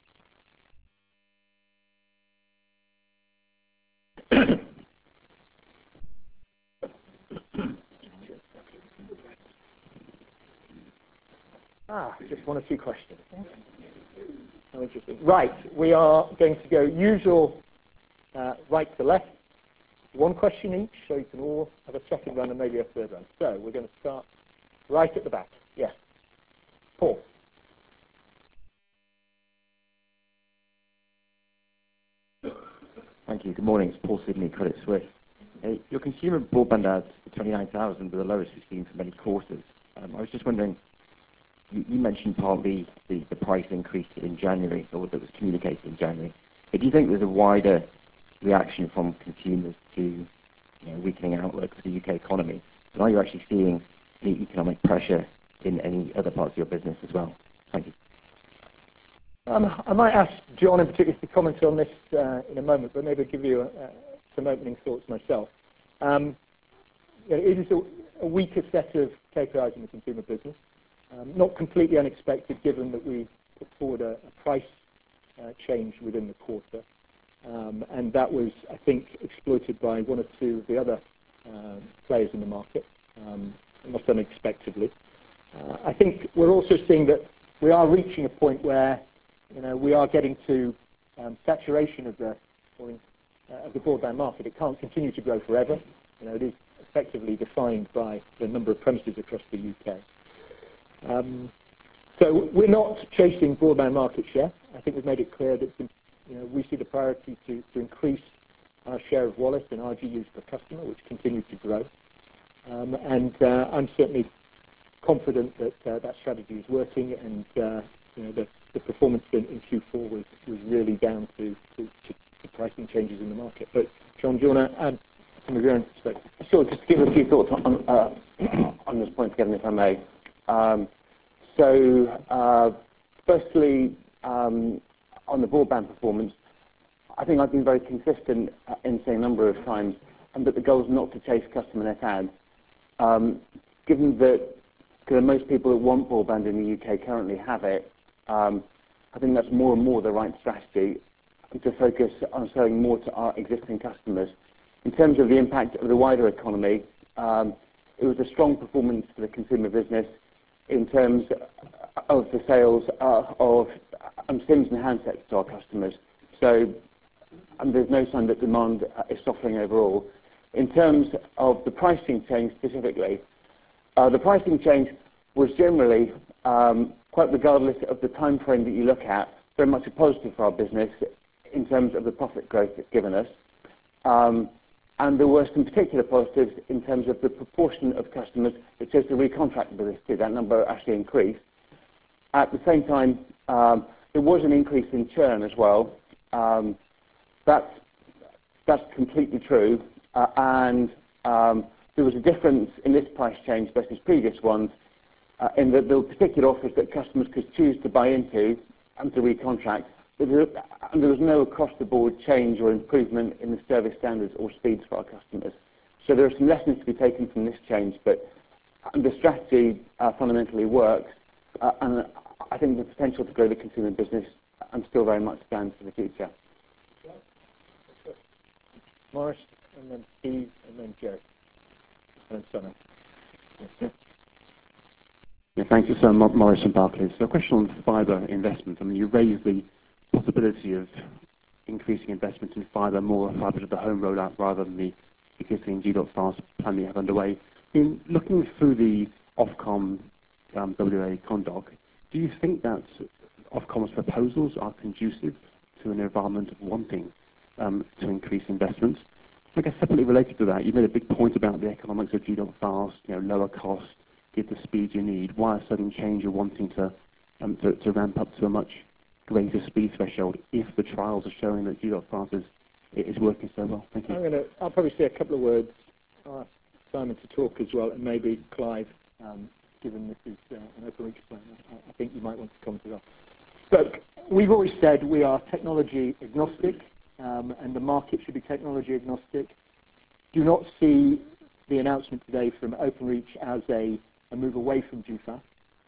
S2: Just one or two questions. How interesting. Right, we are going to go usual right to left. One question each, so you can all have a second run and maybe a third run. So we're going to start right at the back. Yes. Paul.
S4: Thank you. Good morning. It's Paul Sidney, Credit Suisse. Your consumer broadband adds, 29,000, were the lowest we've seen for many quarters. I was just wondering, you mentioned partly the price increase in January, or that was communicated in January. But do you think there's a wider reaction from consumers to weakening outlook for the UK economy. But are you actually seeing any economic pressure in any other parts of your business as well? Thank you.
S2: I might ask John in particular to comment on this in a moment, but maybe I'll give you some opening thoughts myself. It is a weaker set of KPIs in the consumer business. Not completely unexpected, given that we put forward a price change within the quarter. And that was, I think, exploited by one or two of the other players in the market, not unexpectedly. I think we're also seeing that we are reaching a point where we are getting to saturation of the broadband market. It can't continue to grow forever. It is effectively defined by the number of premises across the UK. So we're not chasing broadband market share. I think we've made it clear that we see the priority to increase our share of wallet and RGUs per customer, which continue to grow. And I'm certainly confident that that strategy is working, and the performance in Q4 was really down to pricing changes in the market. But John, do you want to add some of your own perspective?
S1: Sure, just to give a few thoughts on this point together, if I may. Firstly, on the broadband performance, I think I've been very consistent in saying a number of times that the goal is not to chase customer net adds. Given that most people that want broadband in the UK currently have it, I think that's more and more the right strategy, to focus on selling more to our existing customers. In terms of the impact of the wider economy, it was a strong performance for the consumer business in terms of the sales of SIMs and handsets to our customers. So there's no sign that demand is softening overall. In terms of the pricing change specifically, the pricing change was generally, quite regardless of the time frame that you look at, very much a positive for our business in terms of the profit growth it's given us. And there were some particular positives in terms of the proportion of customers that chose to recontract with us too. That number actually increased. At the same time, there was an increase in churn as well. That's completely true. And there was a difference in this price change versus previous ones, in that there were particular offers that customers could choose to buy into and to recontract. And there was no across-the-board change or improvement in the service standards or speeds for our customers. So there are some lessons to be taken from this change, but the strategy fundamentally works, and I think the potential to grow the consumer business still very much stands for the future.
S2: Morris, and then Steve, and then Jerry, and then Sonny. Yes,
S5: yeah, thank you, sir. Morris from Barclays. So a question on fibre investment. I mean, you raised the possibility of increasing investment in fibre, more fibre to the home rollout rather than the existing G.fast plan you have underway. In looking through the Ofcom WA condoc, do you think that Ofcom's proposals are conducive to an environment of wanting to increase investment? I guess separately related to that, you made a big point about the economics of G.fast, lower cost, give the speed you need. Why a sudden change of wanting to ramp up to a much greater speed threshold if the trials are showing that G.fast is working so well? Thank you.
S2: I'll probably say a couple of words. I'll ask Simon to talk as well, and maybe Clive, given this is an open reach plan, I think you might want to comment as well. Look, we've always said we are technology agnostic, and the market should be technology agnostic. Do not see the announcement today from Openreach as a move away from GFAS.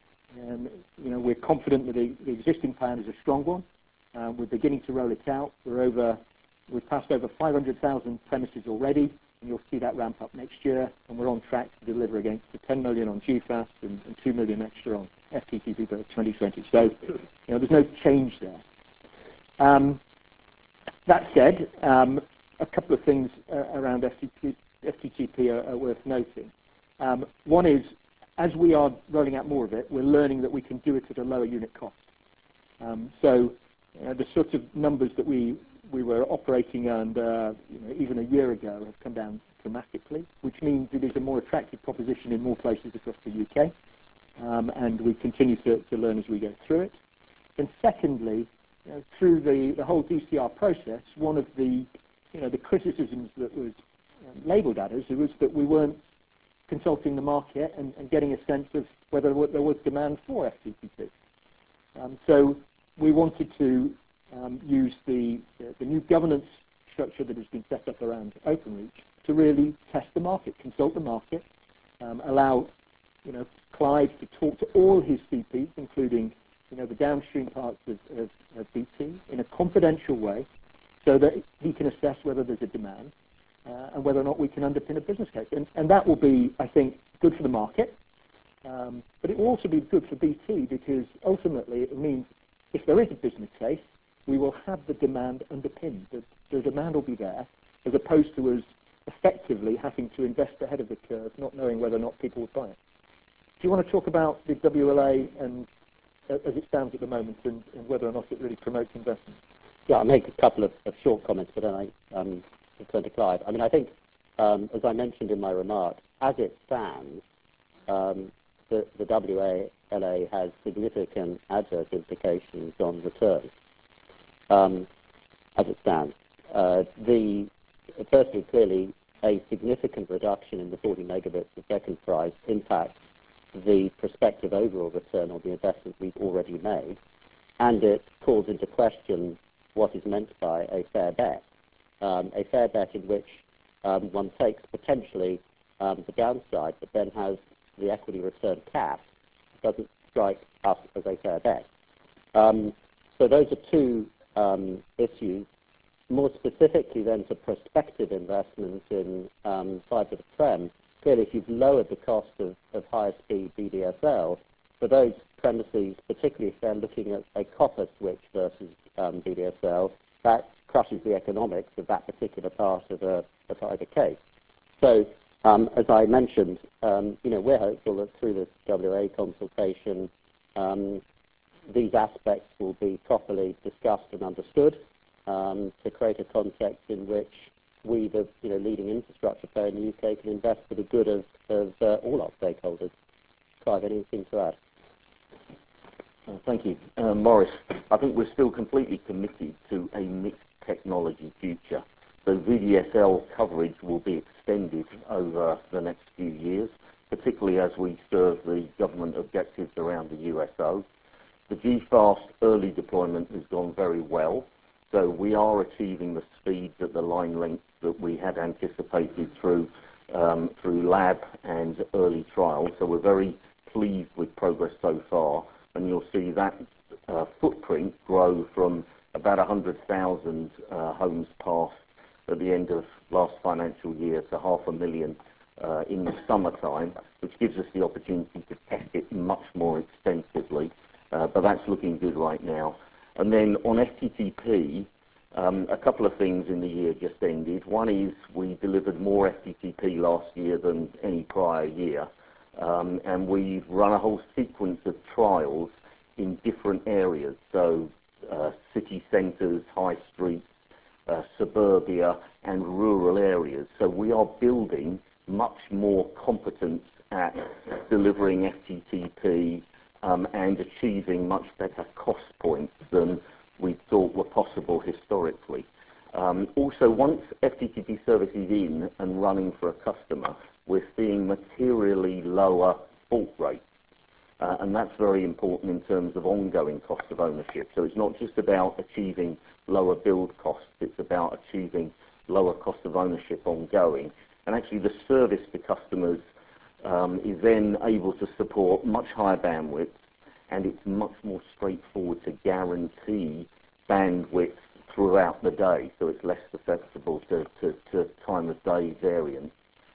S2: We're confident that the existing plan is a strong one. We're beginning to roll it out. We've passed over 500,000 premises already, and you'll see that ramp up next year, and we're on track to deliver against the 10 million on GFAS and 2 million extra on FTTP by 2020. So, there's no change there. That said, a couple of things around FTTP are worth noting. One is, as we are rolling out more of it, we're learning that we can do it at a lower unit cost. So the sorts of numbers that we were operating under even a year ago have come down dramatically, which means it is a more attractive proposition in more places across the UK, and we continue to learn as we go through it. And secondly, through the whole DCR process, one of the the criticisms that was labelled at us was that we weren't consulting the market and getting a sense of whether there was demand for FTTP. So we wanted to use the new governance structure that has been set up around Openreach to really test the market, consult the market, allow Clive to talk to all his CPs, including the downstream parts of BT, in a confidential way, so that he can assess whether there's a demand and whether or not we can underpin a business case. And that will be, I think, good for the market, but it will also be good for BT, because ultimately it means if there is a business case, we will have the demand underpinned. The demand will be there, as opposed to us effectively having to invest ahead of the curve, not knowing whether or not people will buy it. Do you want to talk about the WLA and as it stands at the moment, and whether or not it really promotes investment?
S3: Yeah, I'll make a couple of short comments, but then I turn to Clive. I mean, I think, as I mentioned in my remarks, as it stands, the WLA has significant adverse implications on returns. As it stands, firstly, clearly, a significant reduction in the 40 megabits per second price impacts the prospective overall return on the investment we've already made, and it calls into question what is meant by a fair bet in which one takes potentially the downside, but then has the equity return cap. Doesn't strike us as a fair bet. So those are two issues. More specifically then to prospective investments in fibre to the prem, clearly if you've lowered the cost of higher speed VDSL, for those premises, particularly if they're looking at a copper switch versus VDSL, that crushes the economics of that particular part of either case. So as I mentioned, we're hopeful that through this WA consultation, these aspects will be properly discussed and understood to create a context in which we, the leading infrastructure player in the UK, can invest for the good of all our stakeholders. Clive, anything to add?
S6: Thank you. Maurice, I think we're still completely committed to a mixed technology future. So VDSL coverage will be extended over the next few years, particularly as we serve the government objectives around the USO. The GFAST early deployment has gone very well, so we are achieving the speeds at the line length that we had anticipated through lab and early trials. So we're very pleased with progress so far, and you'll see that footprint grow from about 100,000 homes passed at the end of last financial year to 500,000 in the summertime, which gives us the opportunity to test it much more extensively. But that's looking good right now. And then on FTTP, a couple of things in the year just ended. One is we delivered more FTTP last year than any prior year. And we've run a whole sequence of trials in different areas. So city centres, high streets, suburbia and rural areas. So we are building much more competence at delivering FTTP and achieving much better cost points than we thought were possible historically. Also, once FTTP service is in and running for a customer, we're seeing materially lower fault rates. And that's very important in terms of ongoing cost of ownership. So it's not just about achieving lower build costs, it's about achieving lower cost of ownership ongoing. And actually the service to customers is then able to support much higher bandwidth, and it's much more straightforward to guarantee bandwidth throughout the day, so it's less susceptible to time of day variance.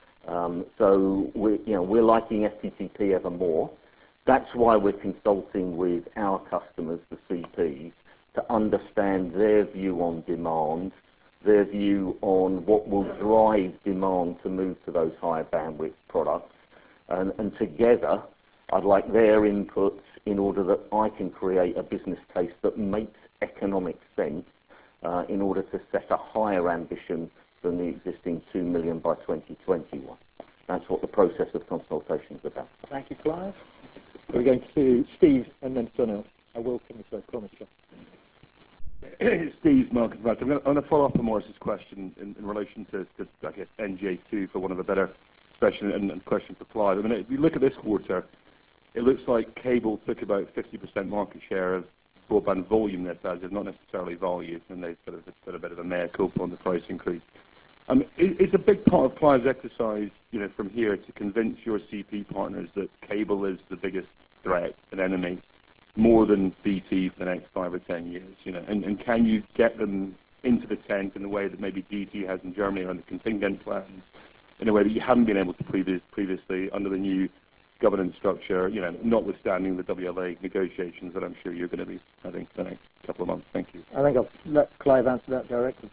S6: So we're liking FTTP ever more. That's why we're consulting with our customers, the CPs, to understand their view on demand, their view on what will drive demand to move to those higher bandwidth products. And together, I'd like their inputs in order that I can create a business case that makes economic sense in order to set a higher ambition than the existing 2 million by 2021. That's what the process of consultation is about.
S2: Thank you, Clive. We're going to Steve and then Sunil. I will finish, I promise you.
S7: Steve, Market Impact. I'm going to follow up on Morris's question in relation to, I guess, NJ2, for one of a better expression, and question for Clive. I mean, if you look at this quarter, it looks like cable took about 50% market share of broadband volume net adds, not necessarily value, and they've sort of put a bit of a mea culpa on the price increase. Is a big part of Clive's exercise, from here to convince your CP partners that cable is the biggest threat and enemy, more than BT for the next 5 or 10 years? And can you get them into the tent in the way that maybe DT has in Germany around the contingent plans, in a way that you haven't been able to previously under the new governance structure, notwithstanding the WLA negotiations that I'm sure you're going to be having for the next couple of months? Thank you.
S2: I think I'll let Clive answer that directly.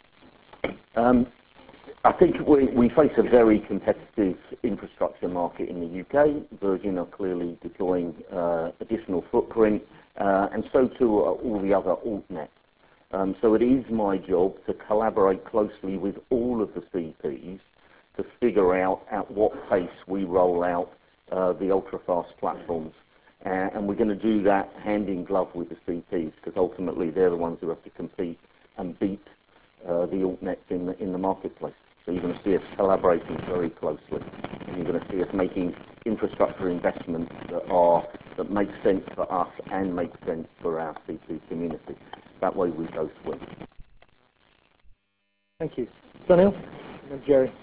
S6: I think we face a very competitive infrastructure market in the UK. Virgin are clearly deploying additional footprint, and so too are all the other altnets. So it is my job to collaborate closely with all of the CPs to figure out at what pace we roll out the ultra-fast platforms. And we're going to do that hand in glove with the CPs, because ultimately they're the ones who have to compete and beat the altnets in the marketplace. So you're going to see us collaborating very closely, and you're going to see us making infrastructure investments that make sense for us and make sense for our CP community. That way we both win.
S2: Thank you. Sunil and then Jerry.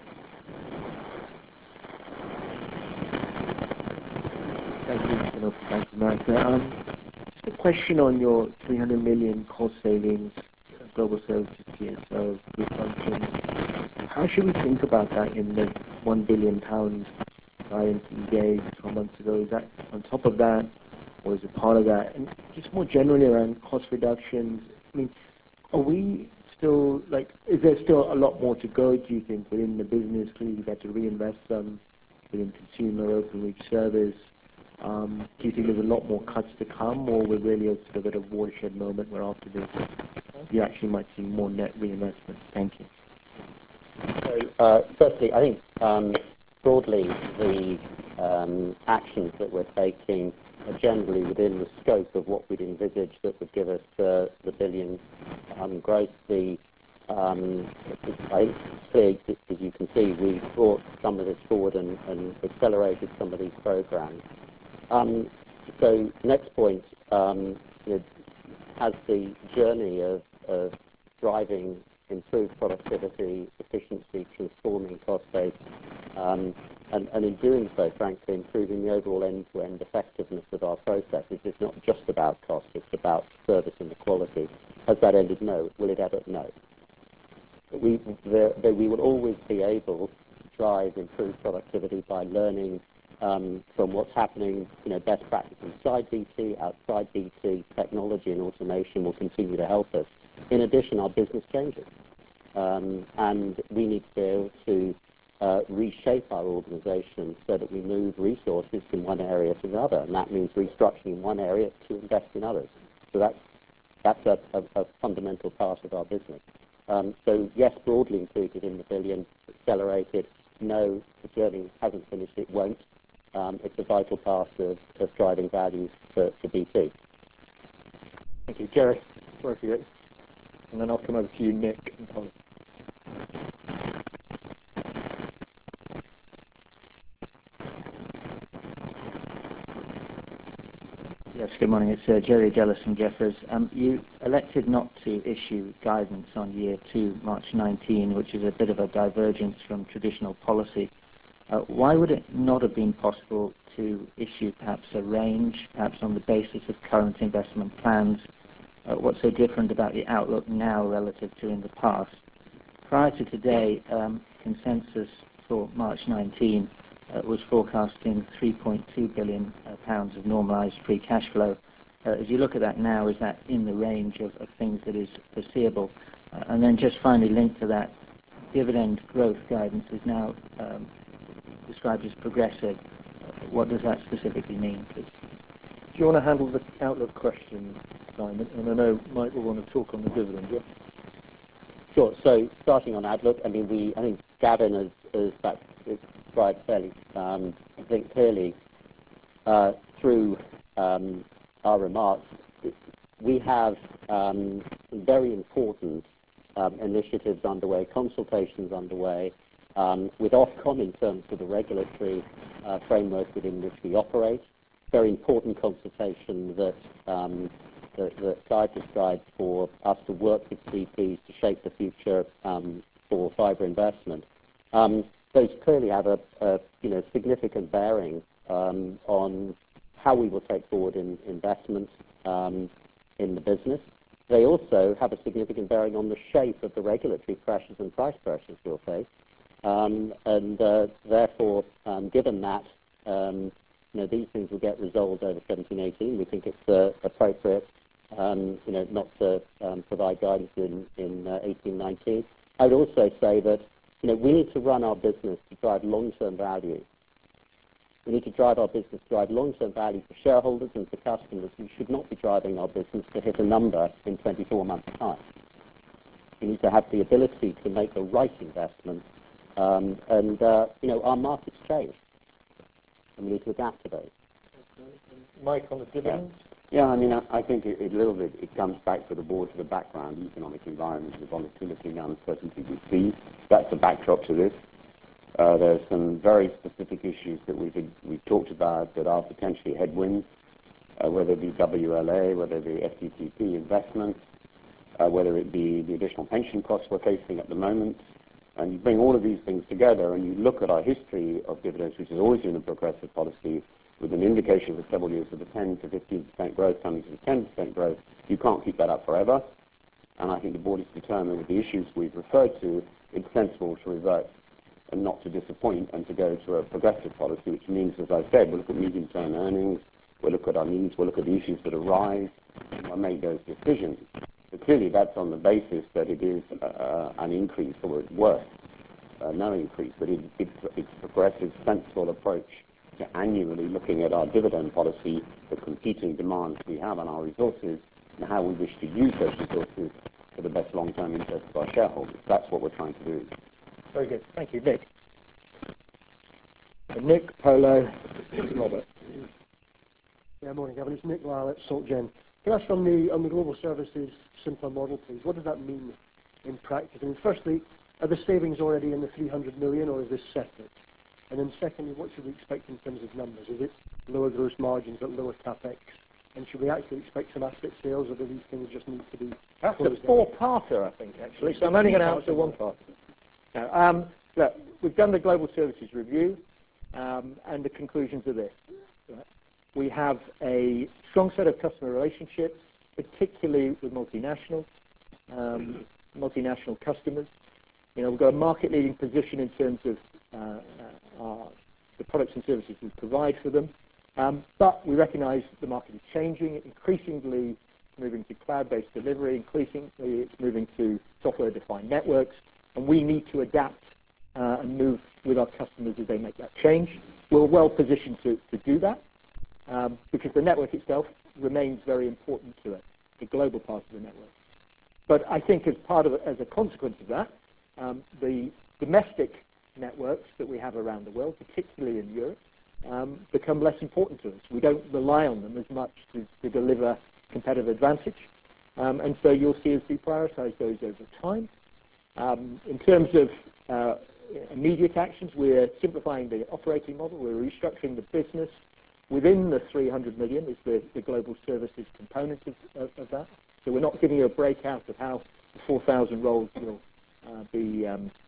S8: Thank you, Sunil from Bank of America. Just a question on your 300 million cost savings, global services, TSO, group functions. How should we think about that in the £1 billion guidance you gave 12 months ago? Is that on top of that, or is it part of that? And just more generally around cost reductions, are we still, is there still a lot more to go, do you think, within the business? Clearly you've had to reinvest some within consumer, open reach service. Do you think there's a lot more cuts to come, or we're really at a watershed moment where after this you actually might see more net reinvestment? Thank you.
S3: So, firstly, I think broadly the actions that we're taking are generally within the scope of what we'd envisage that would give us the billion growth. I think clearly, as you can see, we brought some of this forward and accelerated some of these programs. So next point, as the journey of driving improved productivity, efficiency, transforming cost base, and in doing so, frankly, improving the overall end-to-end effectiveness of our processes. It's not just about cost, it's about service and the quality. Has that ended? No. Will it ever? No. We will always be able to drive improved productivity by learning from what's happening, best practice inside BT, outside BT. Technology and automation will continue to help us. In addition, our business changes, and we need to be able to reshape our organisation so that we move resources from one area to another, and that means restructuring in one area to invest in others. So that's a fundamental part of our business. So yes, broadly included in the billion, accelerated. No, the journey hasn't finished, it won't. It's a vital part of driving value for BT.
S2: Thank you. Jerry, sorry for you. And then I'll come over to you, Nick and Tom.
S8: Yes, good morning. It's Jerry Jealous from Jefferies. You elected not to issue guidance on year 2, March 19, which is a bit of a divergence from traditional policy. Why would it not have been possible to issue perhaps a range, perhaps on the basis of current investment plans? What's so different about the outlook now relative to in the past? Prior to today, consensus for March 19 was forecasting £3.2 billion of normalised free cash flow. As you look at that now, is that in the range of things that is foreseeable? And then just finally linked to that, dividend growth guidance is now described as progressive. What does that specifically mean, please?
S2: Do you want to handle the outlook question, Simon? And I know Mike will want to talk on the dividend, yeah?
S3: Sure. So starting on outlook, I think Gavin has described fairly, I think clearly through our remarks, we have some very important initiatives underway, consultations underway, with Ofcom in terms of the regulatory framework within which we operate. Very important consultation that Guy described for us to work with CPs to shape the future for fibre investment. Those clearly have a significant bearing on how we will take forward investment in the business. They also have a significant bearing on the shape of the regulatory pressures and price pressures we'll face. Therefore, given that these things will get resolved over 17-18, we think it's appropriate not to provide guidance in 18-19. I would also say that we need to run our business to drive long-term value. We need to drive our business to drive long-term value for shareholders and for customers. We should not be driving our business to hit a number in 24 months' time. We need to have the ability to make the right investment. Our markets change, and we need to adapt to those.
S2: Mike, on the dividends?
S1: Yeah, I mean, I think a little bit it comes back to the board, to the background, the economic environment, the volatility and uncertainty we see. That's the backdrop to this. There's some very specific issues that we've talked about that are potentially headwinds, whether it be WLA, whether it be FTTP investments, whether it be the additional pension costs we're facing at the moment. And you bring all of these things together and you look at our history of dividends, which has always been a progressive policy, with an indication for several years of a 10 to 15% growth coming to the 10% growth. You can't keep that up forever. And I think the board is determined with the issues we've referred to, it's sensible to revert and not to disappoint and to go to a progressive policy, which means, as I said, we'll look at medium-term earnings, we'll look at our needs, we'll look at the issues that arise, and we'll make those decisions. But clearly that's on the basis that it is an increase, or it's worth no increase, but it's a progressive, sensible approach to annually looking at our dividend policy, the competing demands we have on our resources, and how we wish to use those resources for the best long-term interest of our shareholders. That's what we're trying to do.
S2: Very good. Thank you. Nick. Nick, Polo, Robert.
S9: Yeah, morning, Gavin. It's Nick Lyle at SocGen. Can I ask on the global services simpler model, please? What does that mean in practice? I mean, firstly, are the savings already in the 300 million, or is this separate? And then secondly, what should we expect in terms of numbers? Is it lower gross margins but lower capex? And should we actually expect some asset sales, or do these things just need to be
S2: That's a four-parter, I think, actually. So I'm only going to answer one part. Now, look, we've done the global services review, and the conclusions are this. Right? We have a strong set of customer relationships, particularly with multinational customers. We've got a market-leading position in terms of the products and services we provide for them. But we recognise the market is changing, increasingly moving to cloud-based delivery, increasingly it's moving to software-defined networks, and we need to adapt and move with our customers as they make that change. We're well positioned to do that because the network itself remains very important to us, the global part of the network. But I think as a consequence of that, the domestic networks that we have around the world, particularly in Europe, become less important to us. We don't rely on them as much to deliver competitive advantage. And so you'll see us deprioritise those over time. In terms of immediate actions, we're simplifying the operating model. We're restructuring the business. Within the 300 million is the global services component of that. So we're not giving you a breakout of how the 4,000 roles will be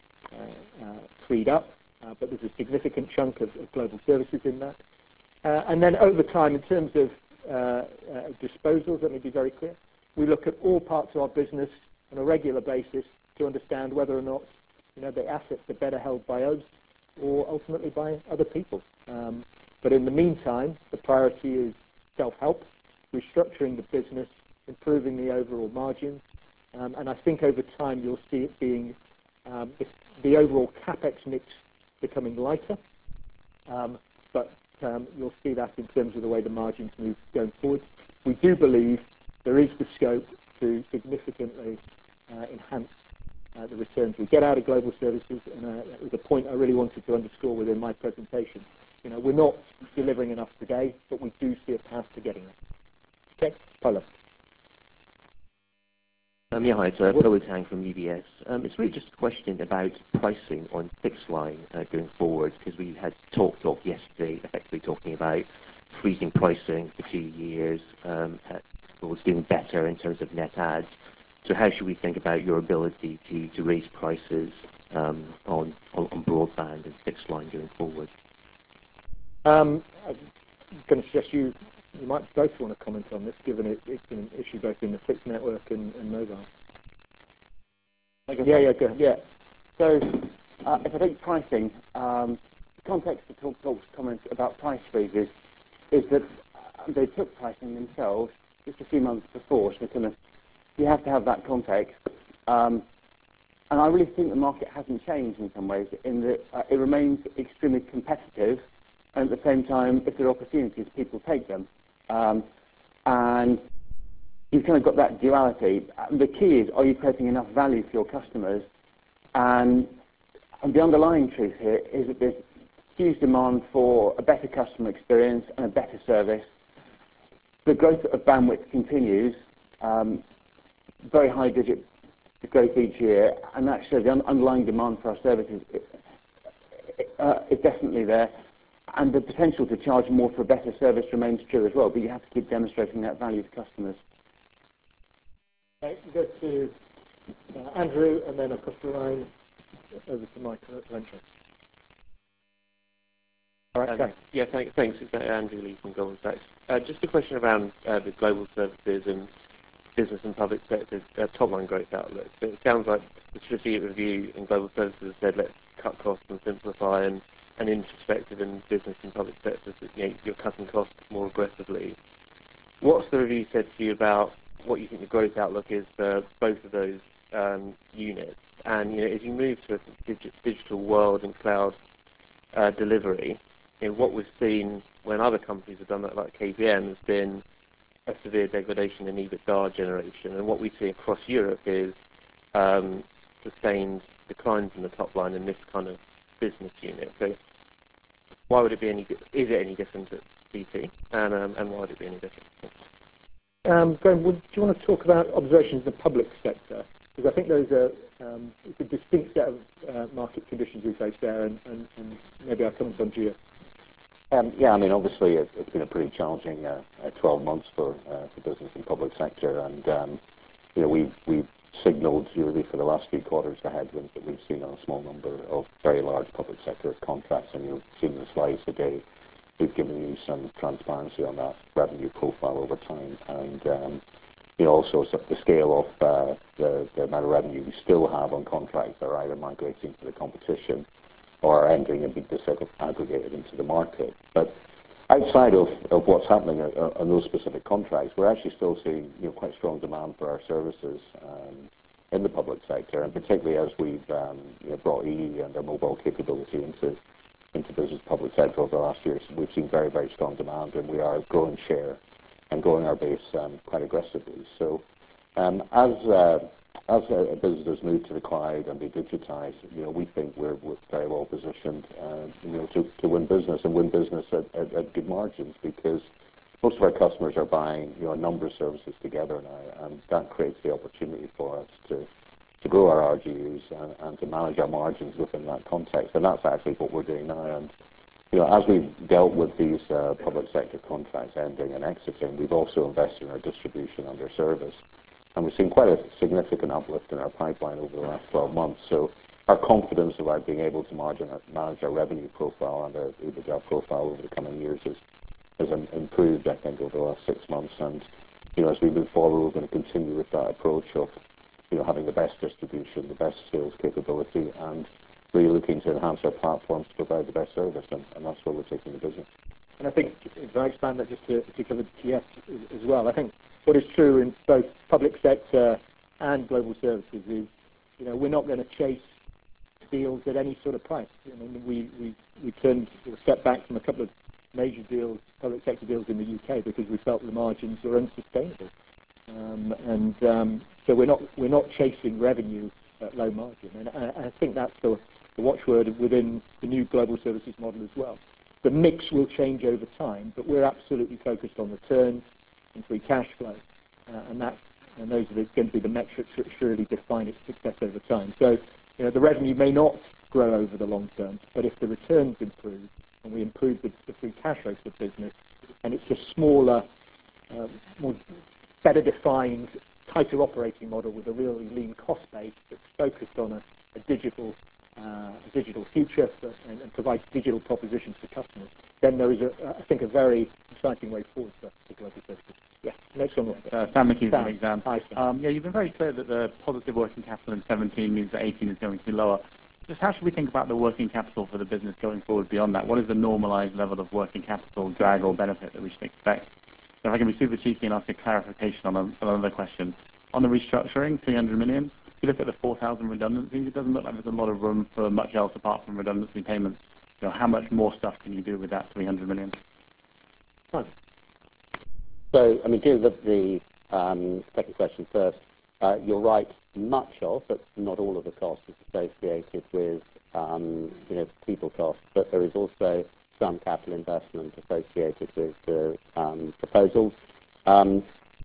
S2: freed up, but there's a significant chunk of global services in that. And then over time, in terms of disposals, let me be very clear, we look at all parts of our business on a regular basis to understand whether or not the assets are better held by us or ultimately by other people. But in the meantime, the priority is self-help, restructuring the business, improving the overall margins, and I think over time you'll see it being the overall capex mix becoming lighter, but you'll see that in terms of the way the margins move going forward. We do believe there is the scope to significantly enhance the returns we get out of global services, and that was a point I really wanted to underscore within my presentation. We're not delivering enough today, but we do see a path to getting there. Okay, Paolo.
S10: Yeah, hi, it's Polo Tang from UBS. It's really just a question about pricing on fixed line going forward, because we had talked of yesterday, effectively talking about freezing pricing for 2 years, was doing better in terms of net adds. So how should we think about your ability to raise prices on broadband and fixed line going forward?
S2: I'm going to suggest you might both want to comment on this, given it's been an issue both in the fixed network and mobile.
S3: Okay.
S2: Yeah, go ahead.
S3: Yeah. So if I take pricing, the context of Talk's comments about price freezes is that they took pricing themselves just a few months before, so kind of you have to have that context. And I really think the market hasn't changed in some ways, in that it remains extremely competitive, and at the same time, if there are opportunities, people take them. And you've kind of got that duality. The key is, are you creating enough value for your customers? And the underlying truth here is that there's huge demand for a better customer experience and a better service. The growth of bandwidth continues, very high digit growth each year, and actually the underlying demand for our services is definitely there. And the potential to charge more for a better service remains true as well, but you have to keep demonstrating that value to customers.
S2: Okay, we'll go to Andrew, and then across the line over to Mike eventually. All right, okay.
S11: Yeah, thanks. It's Andrew Lee from Goldman Sachs. Just a question around the global services and business and public sector top-line growth outlook. So it sounds like the strategic review in global services has said let's cut costs and simplify, and introspective in business and public sectors that you're cutting costs more aggressively. What's the review said to you about what you think the growth outlook is for both of those units? And as you move to a digital world and cloud delivery, what we've seen when other companies have done that, like KPN, has been a severe degradation in EBITDA generation. And what we see across Europe is sustained declines in the top line in this kind of business unit. So why would it be is it any different at BT? And why would it be any different?
S2: Graham, do you want to talk about observations in the public sector? Because I think those are it's a distinct set of market conditions we face there, and maybe I'll come on to you.
S6: Yeah, I mean, obviously it's been a pretty challenging 12 months for business and public sector, and we've signalled really for the last few quarters the headwinds that we've seen on a small number of very large public sector contracts, and you've seen the slides today. We've given you some transparency on that revenue profile over time, and also the scale of the amount of revenue we still have on contracts that are either migrating to the competition or ending and being disaggregated into the market. But outside of what's happening on those specific contracts, we're actually still seeing quite strong demand for our services in the public sector, and particularly as we've brought EE and our mobile capability into business public sector over the last year. So we've seen very, very strong demand, and we are growing share and growing our base quite aggressively. So as businesses move to the cloud and be digitized, we think we're very well positioned to win business and win business at good margins, because most of our customers are buying a number of services together now, and that creates the opportunity for us to grow our RGUs and to manage our margins within that context. And that's actually what we're doing now. And as we've dealt with these public sector contracts ending and exiting, we've also invested in our distribution and our service. And we've seen quite a significant uplift in our pipeline over the last 12 months. So our confidence about being able to manage our revenue profile and our EBITDA profile over the coming years has improved, I think, over the last 6 months. And as we move forward, we're going to continue with that approach of having the best distribution, the best sales capability, and really looking to enhance our platforms to provide the best service. And that's where we're taking the business.
S2: And I think, if I expand that just to cover TS as well, I think what is true in both public sector and global services is, we're not going to chase deals at any sort of price. I mean, we turned a step back from a couple of major deals, public sector deals in the UK, because we felt the margins were unsustainable. So we're not chasing revenue at low margin. And I think that's the watchword within the new global services model as well. The mix will change over time, but we're absolutely focused on returns and free cash flow, and that's and those are going to be the metrics which really define its success over time. So, the revenue may not grow over the long term, but if the returns improve and we improve the free cash flow of the business, and it's a smaller, more better defined, tighter operating model with a really lean cost base that's focused on a digital future and provides digital propositions for customers, then there is, I think, a very exciting way forward for Global Services. Yeah, next one.
S12: Sam McHugh from Exam.
S2: Hi, Sam.
S12: Yeah, you've been very clear that the positive working capital in 17 means that 18 is going to be lower. Just how should we think about the working capital for the business going forward beyond that? What is the normalized level of working capital drag or benefit that we should expect? So if I can be super cheeky and ask a clarification on another question. On the restructuring, 300 million, if you look at the 4,000 redundancies, it doesn't look like there's a lot of room for much else apart from redundancy payments. How much more stuff can you do with that 300 million?
S3: So, dealing with the second question first, you're right, much of, but not all of the cost is associated with, people costs, but there is also some capital investment associated with the proposals. On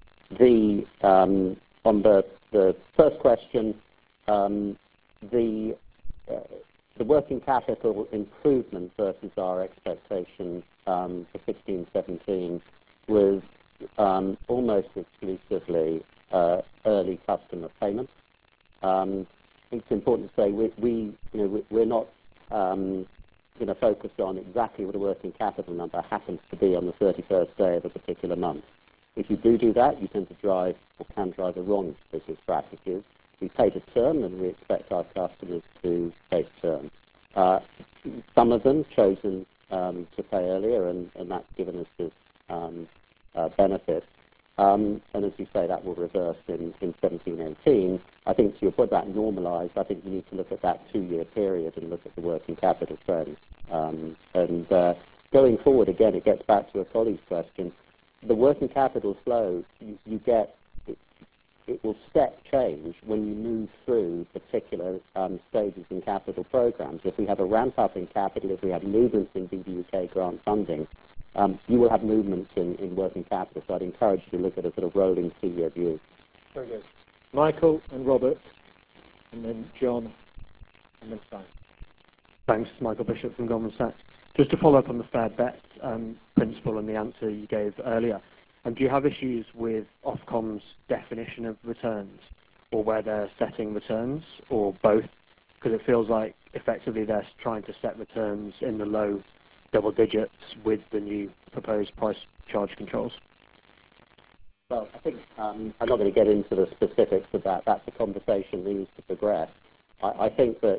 S3: the first question, the working capital improvement versus our expectation for 16-17 was almost exclusively early customer payments. It's important to say we're not focused on exactly what a working capital number happens to be on the 31st day of a particular month. If you do that, you tend to drive or can drive the wrong business practices. We pay to term, and we expect our customers to pay to term. Some of them chosen to pay earlier, and that's given us this benefit. And as you say, that will reverse in 17-18. I think to your point about normalised, I think you need to look at that 2-year period and look at the working capital trends. And going forward, again, it gets back to a colleague's question. The working capital flow, you get, it will step change when you move through particular stages in capital programs. If we have a ramp up in capital, if we have movements in BBUK grant funding, you will have movements in working capital. So I'd encourage you to look at a sort of rolling 2-year view.
S2: Very good. Michael and Robert, and then John, and then Simon.
S9: Thanks, Michael Bishop from Goldman Sachs. Just to follow up on the fair bet principle and the answer you gave earlier, do you have issues with Ofcom's definition of returns, or where they're setting returns, or both? Because it feels like effectively they're trying to set returns in the low double digits with the new proposed price charge controls.
S3: Well, I think I'm not going to get into the specifics of that. That's a conversation that needs to progress. I think that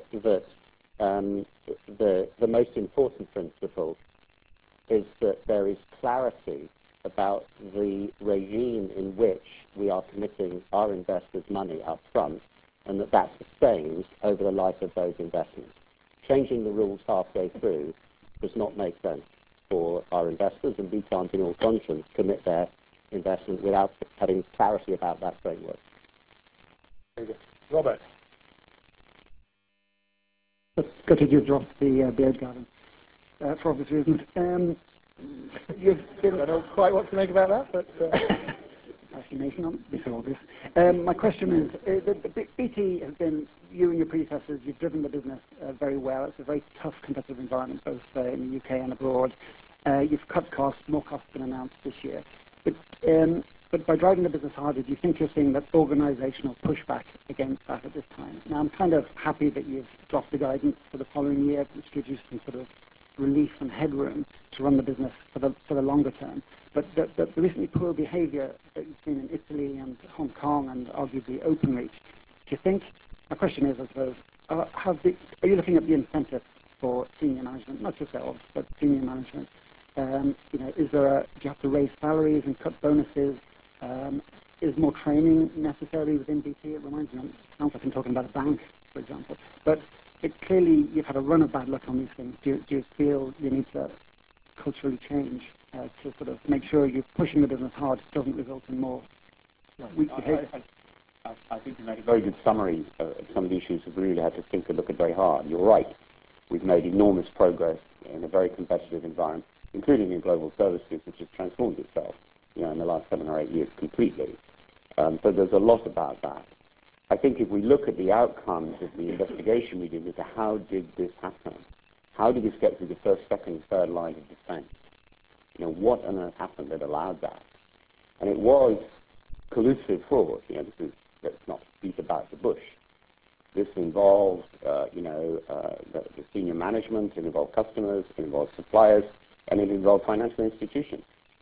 S3: the most important principle is that there is clarity about the regime in which we are committing our investors' money up front, and that sustains over the life of those investments. Changing the rules halfway through does not make sense for our investors, and we can't in all conscience commit their investment without having clarity about that framework.
S2: Very good. Robert.
S13: Got to give off the beard garden for obvious reasons.
S2: I don't know quite what to make about that, but
S13: fascination on it, before obvious. My question is, BT has been, you and your predecessors, you've driven the business very well. It's a very tough competitive environment, both in the UK and abroad. You've cut costs, more costs have been announced this year. But by driving the business harder, do you think you're seeing that organisational pushback against that at this time? Now, I'm kind of happy that you've dropped the guidance for the following year, which gives you some sort of relief and headroom to run the business for the longer term. But the recently poor behaviour that you've seen in Italy and Hong Kong and arguably OpenReach, do you think, my question is, I suppose, are you looking at the incentive for senior management, not yourselves, but senior management? Do you have to raise salaries and cut bonuses? Is more training necessary within BT? It reminds me, it sounds like I'm talking about a bank, for example. But clearly you've had a run of bad luck on these things. Do you feel you need to culturally change to sort of make sure you're pushing the business hard doesn't result in more weak behaviour?
S1: I think you made a very good summary of some of the issues that we really had to think and look at very hard. You're right. We've made enormous progress in a very competitive environment, including in global services, which has transformed itself, in the last 7 or 8 years completely. So there's a lot about that. I think if we look at the outcomes of the investigation we did into how did this happen, how did this get through the first, second, third line of defense? What on earth happened that allowed that? And it was collusive fraud. Let's not beat about the bush. This involved, the senior management, it involved customers, it involved suppliers, and it involved financial institutions.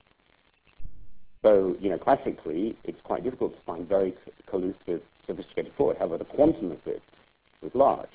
S1: So, classically, it's quite difficult to find very collusive, sophisticated fraud. However, the quantum of this was large.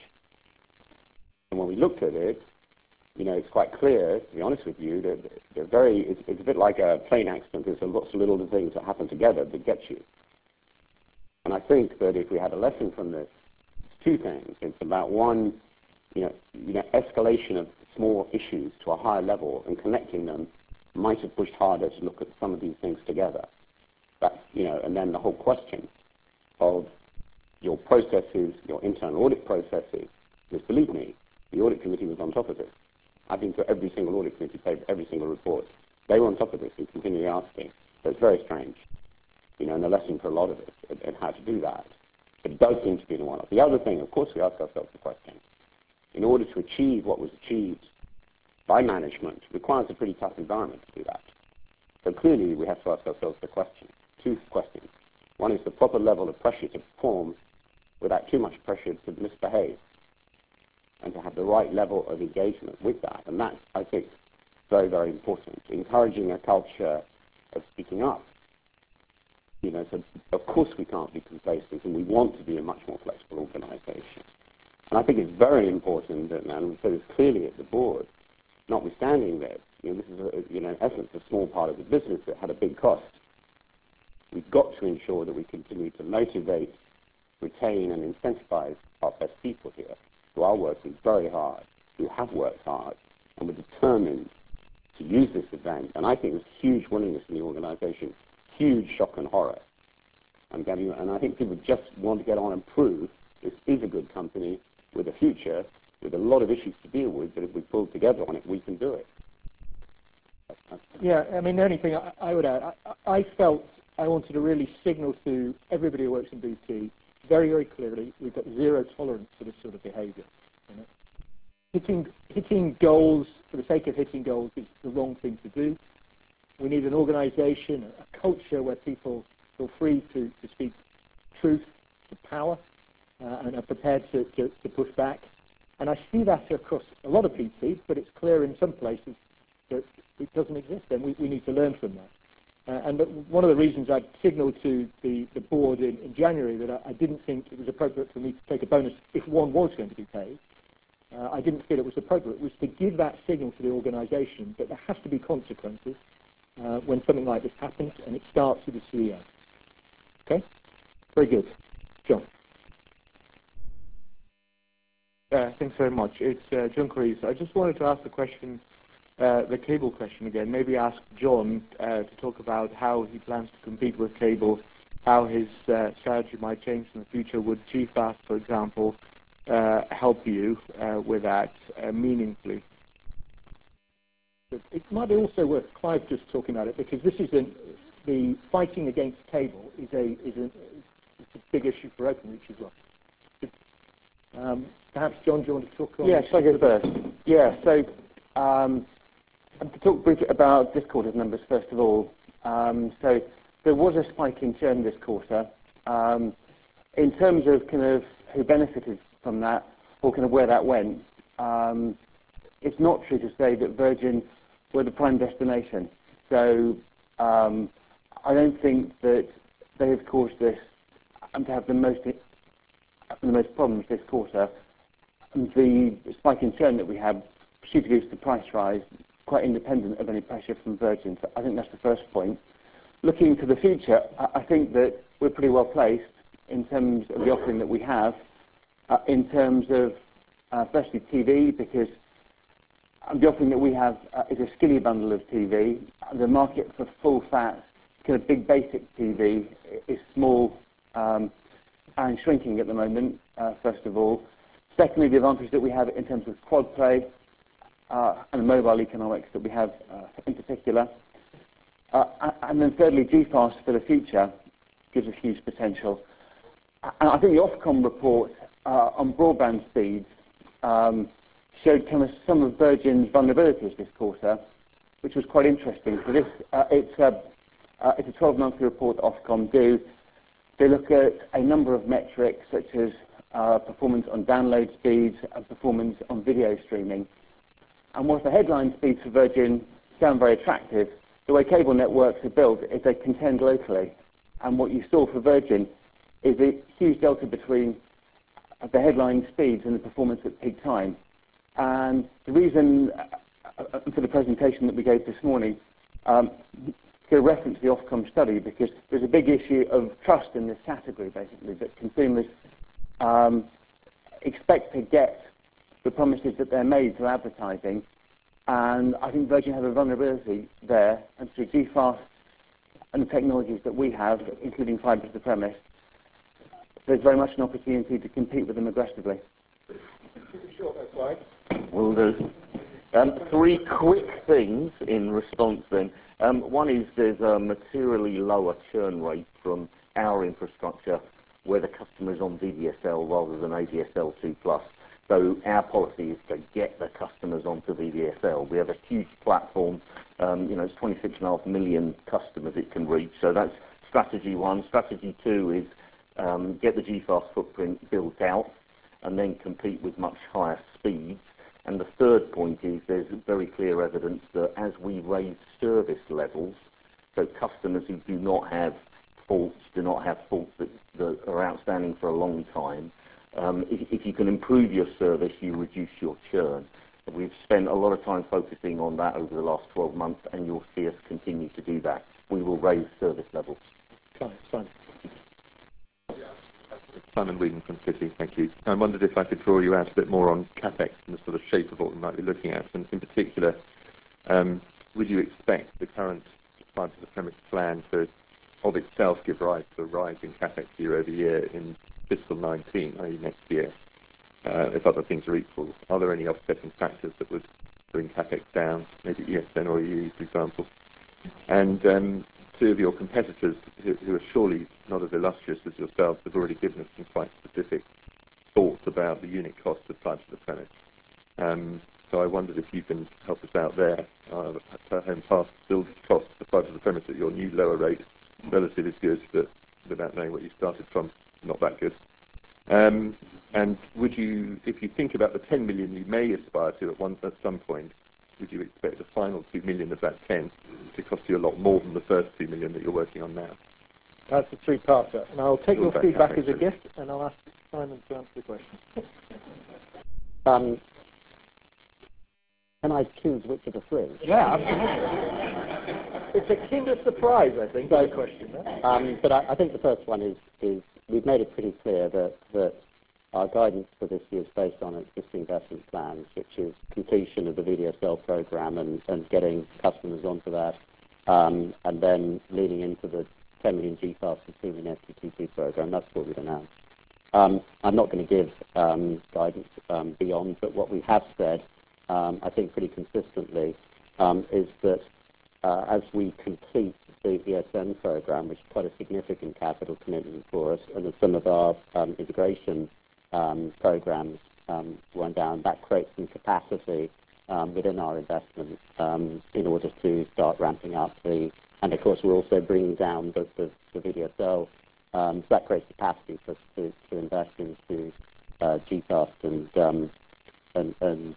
S1: And when we looked at it, it's quite clear, to be honest with you, that it's a bit like a plane accident. There's lots of little things that happen together that get you. And I think that if we had a lesson from this, it's two things. It's about one, escalation of small issues to a higher level and connecting them might have pushed harder to look at some of these things together. And then the whole question of your processes, your internal audit processes, because believe me, the audit committee was on top of this. I've been through every single audit committee page, every single report. They were on top of this and continually asking. So it's very strange, and the lesson for a lot of it and how to do that. But it does seem to be the one. The other thing, of course, we ask ourselves the question, in order to achieve what was achieved by management, requires a pretty tough environment to do that. So clearly we have to ask ourselves the question, two questions. One is the proper level of pressure to perform without too much pressure to misbehave, and to have the right level of engagement with that. And that's, I think, very, very important. Encouraging a culture of speaking up. So of course we can't be complacent, and we want to be a much more flexible organisation. And I think it's very important that, and we say this clearly at the board, notwithstanding this, this is, in essence, a small part of the business that had a big cost. We've got to ensure that we continue to motivate, retain, and incentivize our best people here, who are working very hard, who have worked hard, and were determined to use this event. And I think there's huge willingness in the organisation, huge shock and horror. And I think people just want to get on and prove this is a good company with a future, with a lot of issues to deal with, but if we pull together on it, we can do it.
S2: Yeah, the only thing I would add, I felt I wanted to really signal to everybody who works in BT very, very clearly, we've got zero tolerance for this sort of behaviour. Hitting goals for the sake of hitting goals is the wrong thing to do. We need an organisation, a culture where people feel free to speak truth to power and are prepared to push back. And I see that across a lot of BT, but it's clear in some places that it doesn't exist, and we need to learn from that. And one of the reasons I signalled to the board in January that I didn't think it was appropriate for me to take a bonus if one was going to be paid, I didn't feel it was appropriate, was to give that signal to the organisation that there has to be consequences when something like this happens, and it starts with the CEO. Okay? Very good. John.
S14: Thanks very much. It's John Cleese. I just wanted to ask the cable question again. Maybe ask John to talk about how he plans to compete with cable, how his strategy might change in the future. Would GFAST, for example, help you with that meaningfully?
S2: It might be also worth Clive just talking about it, because this is the fighting against cable is a big issue for Openreach as well. Perhaps, John, do you want to talk on
S15: Yes, I go first. Yeah, so to talk briefly about this quarter's numbers, first of all. So there was a spike in churn this quarter. In terms of kind of who benefited from that, or kind of where that went, it's not true to say that Virgin were the prime destination. So I don't think that they have caused this to have the most problems this quarter. The spike in churn that we had chiefly due to the price rise, quite independent of any pressure from Virgin. So I think that's the first point. Looking to the future, I think that we're pretty well placed in terms of the offering that we have, in terms of especially TV, because the offering that we have is a skinny bundle of TV. The market for full fat, kind of big basic TV is small and shrinking at the moment, first of all. Secondly, the advantage that we have in terms of quad play and mobile economics that we have in particular. And then thirdly, GFAST for the future. gives us huge potential. And I think the Ofcom report on broadband speeds showed some of Virgin's vulnerabilities this quarter, which was quite interesting. So it's a 12-monthly report that Ofcom do. They look at a number of metrics such as performance on download speeds and performance on video streaming. And whilst the headline speeds for Virgin sound very attractive, the way cable networks are built is they contend locally. And what you saw for Virgin is a huge delta between the headline speeds and the performance at peak time. And the reason for the presentation that we gave this morning, to reference the Ofcom study, because there's a big issue of trust in this category, basically, that consumers expect to get the promises that they're made through advertising. And I think Virgin have a vulnerability there, and through GFAST and the technologies that we have, including fibre to the premise, there's very much an opportunity to compete with them aggressively.
S6: Will do. Three quick things in response then. One is there's a materially lower churn rate from our infrastructure where the customer is on VDSL rather than ADSL2+. So our policy is to get the customers onto VDSL. We have a huge platform. It's 26.5 million customers it can reach. So that's strategy one. Strategy two is get the GFAST footprint built out and then compete with much higher speeds. And the third point is there's very clear evidence that as we raise service levels, so customers who do not have faults that are outstanding for a long time, if you can improve your service, you reduce your churn. We've spent a lot of time focusing on that over the last 12 months, and you'll see us continue to do that. We will raise service levels.
S16: Simon Wheaton from Citi, thank you. I wondered if I could draw you out a bit more on CapEx and the sort of shape of what we might be looking at. And in particular, would you expect the current fibre to the premise plan to, of itself, give rise to a rise in CapEx year over year in fiscal 19, i.e. next year, if other things are equal? Are there any offsetting factors that would bring CapEx down, maybe ESN or EU, for example? And two of your competitors, who are surely not as illustrious as yourselves, have already given us some quite specific thoughts about the unit cost of fibre to the premise. So I wondered if you can help us out there. Per home pass build cost for fibre to the premise at your new lower rate, relatively good, but without knowing what you started from, not that good. And would you, if you think about the 10 million you may aspire to at some point, would you expect the final 2 million of that 10 to cost you a lot more than the first 2 million that you're working on now?
S2: That's a three-parter. And I'll take your feedback as a gift, and I'll ask Simon to answer the question.
S3: Can I choose which of the three?
S2: Yeah, absolutely. It's a Kinder surprise, I think, by the question.
S3: But I think the first one is we've made it pretty clear that our guidance for this year is based on existing investment plans, which is completion of the VDSL program and getting customers onto that, and then leading into the 10 million GFAST and 2 million FTTP program. That's what we've announced. I'm not going to give guidance beyond, but what we have said, I think pretty consistently, is that as we complete the ESN program, which is quite a significant capital commitment for us, and as some of our integration programs went down, that creates some capacity within our investment in order to start ramping up and of course we're also bringing down the VDSL, so that creates capacity for us to invest into GFAST and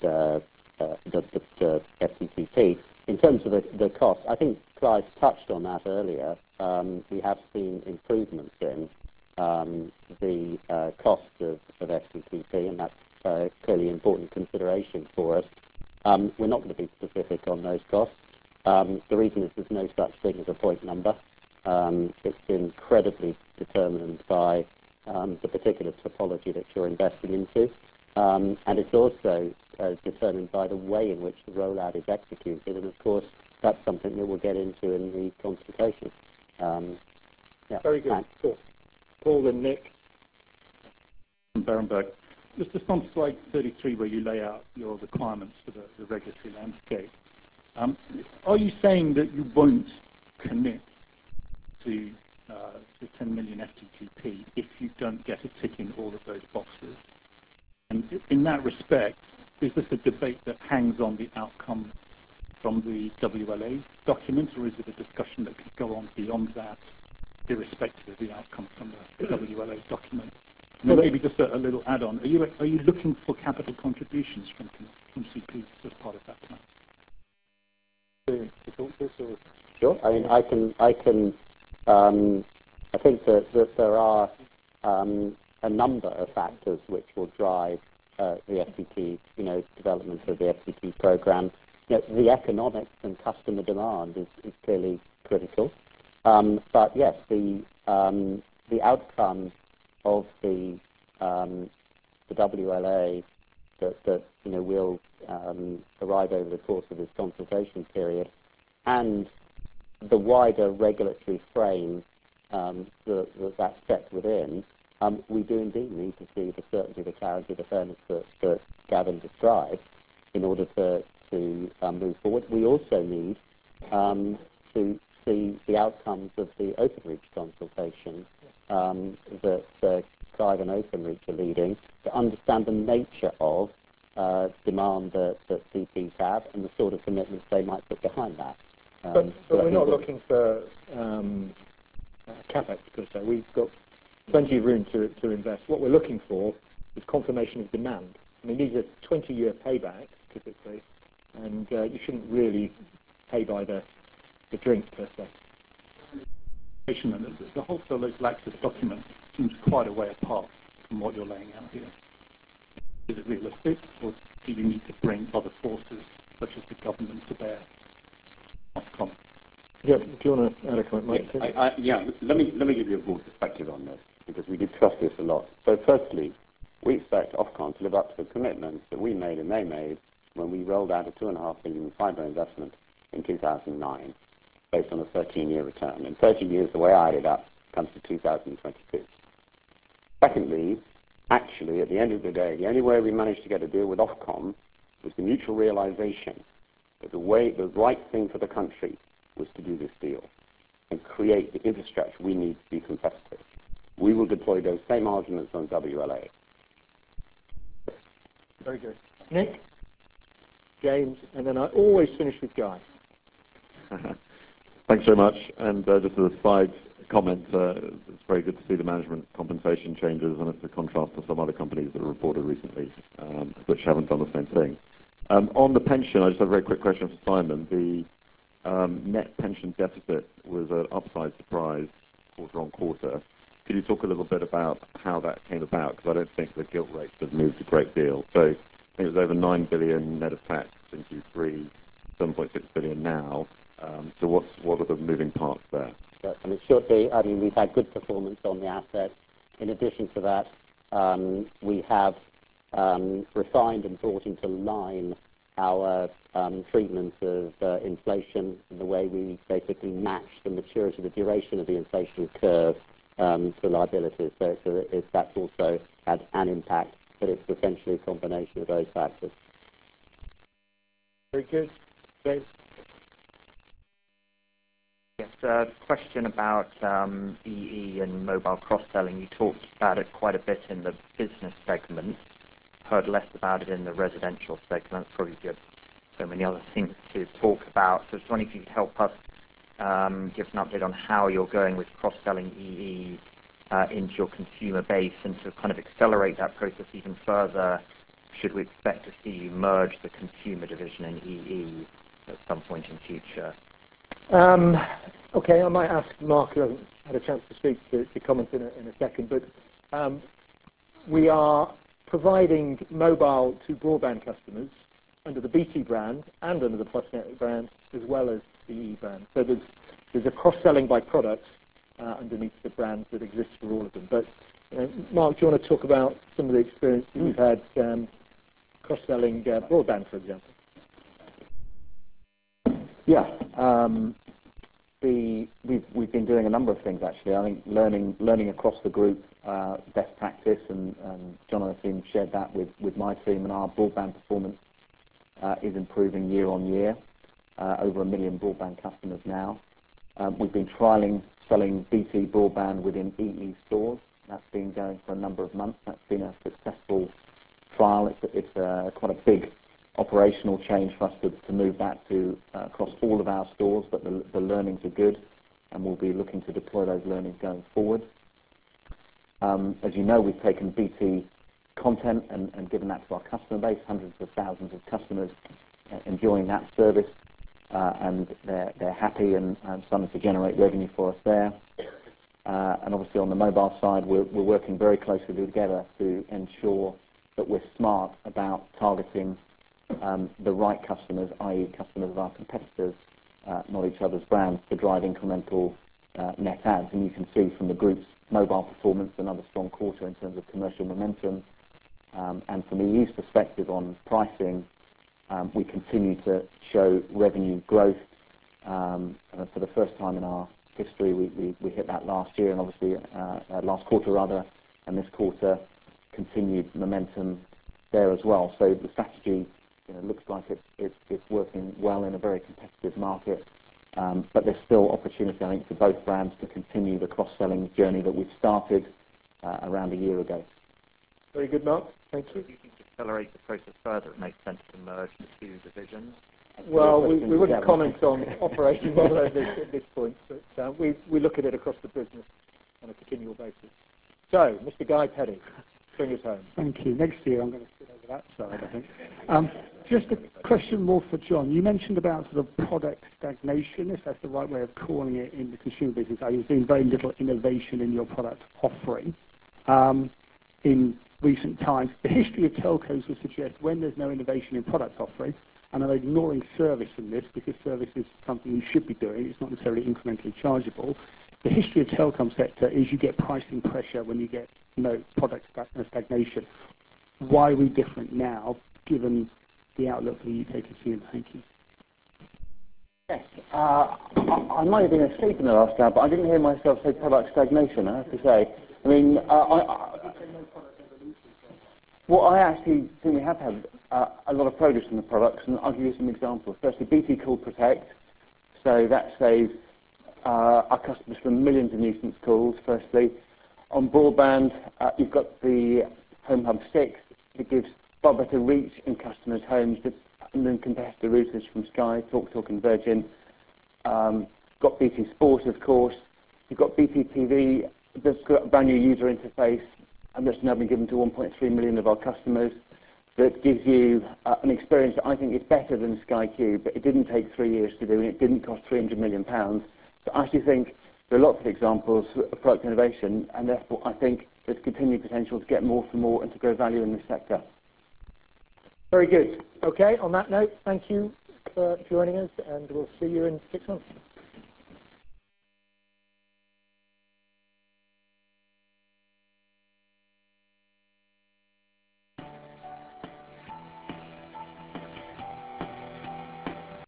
S3: the FTTP. In terms of the cost, I think Clive touched on that earlier. We have seen improvements in the cost of FTTP, and that's clearly an important consideration for us. We're not going to be specific on those costs. The reason is there's no such thing as a point number. It's incredibly determined by the particular topology that you're investing into, and it's also determined by the way in which the rollout is executed, and of course that's something that we'll get into in the consultation.
S2: Very good. Cool. Paul and Nick.
S12: From Berenberg. Just on slide 33 where you lay out your requirements for the regulatory landscape, are you saying that you won't commit to 10 10 million FTTP if you don't get a tick in all of those boxes? And in that respect, is this a debate that hangs on the outcome from the WLA document, or is it a discussion that could go on beyond that, irrespective of the outcome from the WLA document? And then maybe just a little add-on. Are you looking for capital contributions from CP as part of that plan?
S3: Sure. I mean, I think that there are a number of factors which will drive the FTT, development of the FTT program. The economics and customer demand is clearly critical. But yes, the outcome of the WLA that will arrive over the course of this consultation period, and the wider regulatory frame that's set within, we do indeed need to see the certainty, the clarity, the fairness that Gavin described in order to move forward. We also need to see the outcomes of the Openreach consultation that Clive and Openreach are leading, to understand the nature of demand that CPs have and the sort of commitments they might put behind that.
S2: But we're not looking for CapEx per se. We've got plenty of room to invest. What we're looking for is confirmation of demand. I mean, these are 20-year paybacks, typically, and you shouldn't really pay by the drink, per se.
S12: The wholesale access document seems quite a way apart from what you're laying out here. Is it realistic, or do you need to bring other forces, such as the government, to bear?
S2: Yeah, do you want to add a comment, Mike?
S1: Let me give you a broad perspective on this, because we discussed this a lot. So firstly, we expect Ofcom to live up to the commitments that we made and they made when we rolled out a £2.5 billion fibre investment in 2009, based on a 13-year return. And 30 years, the way I add it up, comes to 2022. Secondly, actually, at the end of the day, the only way we managed to get a deal with Ofcom was the mutual realization that the right thing for the country was to do this deal and create the infrastructure we need to be competitive. We will deploy those same arguments on WLA.
S2: Very good. Nick, James, and then I always finish with Guy.
S16: Thanks very much. And just as a side comment, it's very good to see the management compensation changes, and it's a contrast to some other companies that have reported recently, which haven't done the same thing. On the pension, I just have a very quick question for Simon. The net pension deficit was an upside surprise quarter on quarter. Could you talk a little bit about how that came about? Because I don't think the gilt rates have moved a great deal. So I think it was over 9 billion net of tax in Q3, 7.6 billion now. So what are the moving parts there?
S3: I mean, shortly, we've had good performance on the assets. In addition to that, we have refined and brought into line our treatment of inflation in the way we basically match the maturity, the duration of the inflation curve to liabilities. So that's also had an impact, but it's essentially a combination of those factors.
S2: Very good. James?
S8: Yes, a question about EE and mobile cross-selling. You talked about it quite a bit in the business segment, heard less about it in the residential segment. Probably give so many other things to talk about. So I was wondering if you could help us give an update on how you're going with cross-selling EE into your consumer base, and to kind of accelerate that process even further. Should we expect to see you merge the consumer division in EE at some point in future?
S2: Okay, I might ask Mark, who hasn't had a chance to speak, to comment in a second. But we are providing mobile to broadband customers under the BT brand and under the PlusNet brand, as well as the EE brand. So there's a cross-selling by product underneath the brands that exist for all of them. But Mark, do you want to talk about some of the experience that you've had cross-selling broadband, for example?
S6: Yeah. We've been doing a number of things, actually. I think learning across the group best practice, and John and the team shared that with my team, and our broadband performance is improving year on year. Over 1 million broadband customers now. We've been trialling selling BT broadband within EE stores. That's been going for a number of months. That's been a successful trial. It's quite a big operational change for us to move that to across all of our stores, but the learnings are good, and we'll be looking to deploy those learnings going forward. As you know, we've taken BT content and given that to our customer base, hundreds of thousands of customers enjoying that service, and they're happy and starting to generate revenue for us there. And obviously on the mobile side, we're working very closely together to ensure that we're smart about targeting the right customers, i.e. customers of our competitors, not each other's brands, to drive incremental net adds. And you can see from the group's mobile performance another strong quarter in terms of commercial momentum. And from EU's perspective on pricing, we continue to show revenue growth. For the first time in our history, we hit that last year, and obviously last quarter rather, and this quarter continued momentum there as well. So the strategy looks like it's working well in a very competitive market, but there's still opportunity, I think, for both brands to continue the cross-selling journey that we've started around a year ago.
S2: Very good, Mark. Thank you.
S17: Do you think to accelerate the process further, it makes sense to merge the two divisions?
S2: Well, we wouldn't comment on operating model at this point, but we look at it across the business on a continual basis. So, Mr. Guy Peddy, bring us home.
S18: Thank you. Next year I'm going to sit over that side, I think. Just a question more for John. You mentioned about sort of product stagnation, if that's the right way of calling it in the consumer business. You've seen very little innovation in your product offering in recent times. The history of telcos would suggest when there's no innovation in product offering, and I'm ignoring service in this because service is something you should be doing, it's not necessarily incrementally chargeable. The history of telecom sector is you get pricing pressure when you get product stagnation. Why are we different now, given the outlook for the UK consumer? Thank you.
S6: Yes, I might have been asleep in the last hour, but I didn't hear myself say product stagnation, I have to say. I mean, well, I actually think we have had a lot of progress in the products, and I'll give you some examples. Firstly, BT Call Protect, so that saves our customers from millions of nuisance calls, firstly. On broadband, you've got the Home Hub 6 that gives far better reach in customers' homes than competitor routers from Sky, TalkTalk and Virgin. Got BT Sport, of course. You've got BT TV that's got a brand new user interface, and that's now been given to 1.3 million of our customers, that gives you an experience that I think is better than Sky Q, but it didn't take 3 years to do, and it didn't cost £300 million. So I actually think there are lots of examples of product innovation, and therefore I think there's continued potential to get more for more and to grow value in this sector.
S2: Very good. Okay, on that note, thank you for joining us, and we'll see you in 6 months.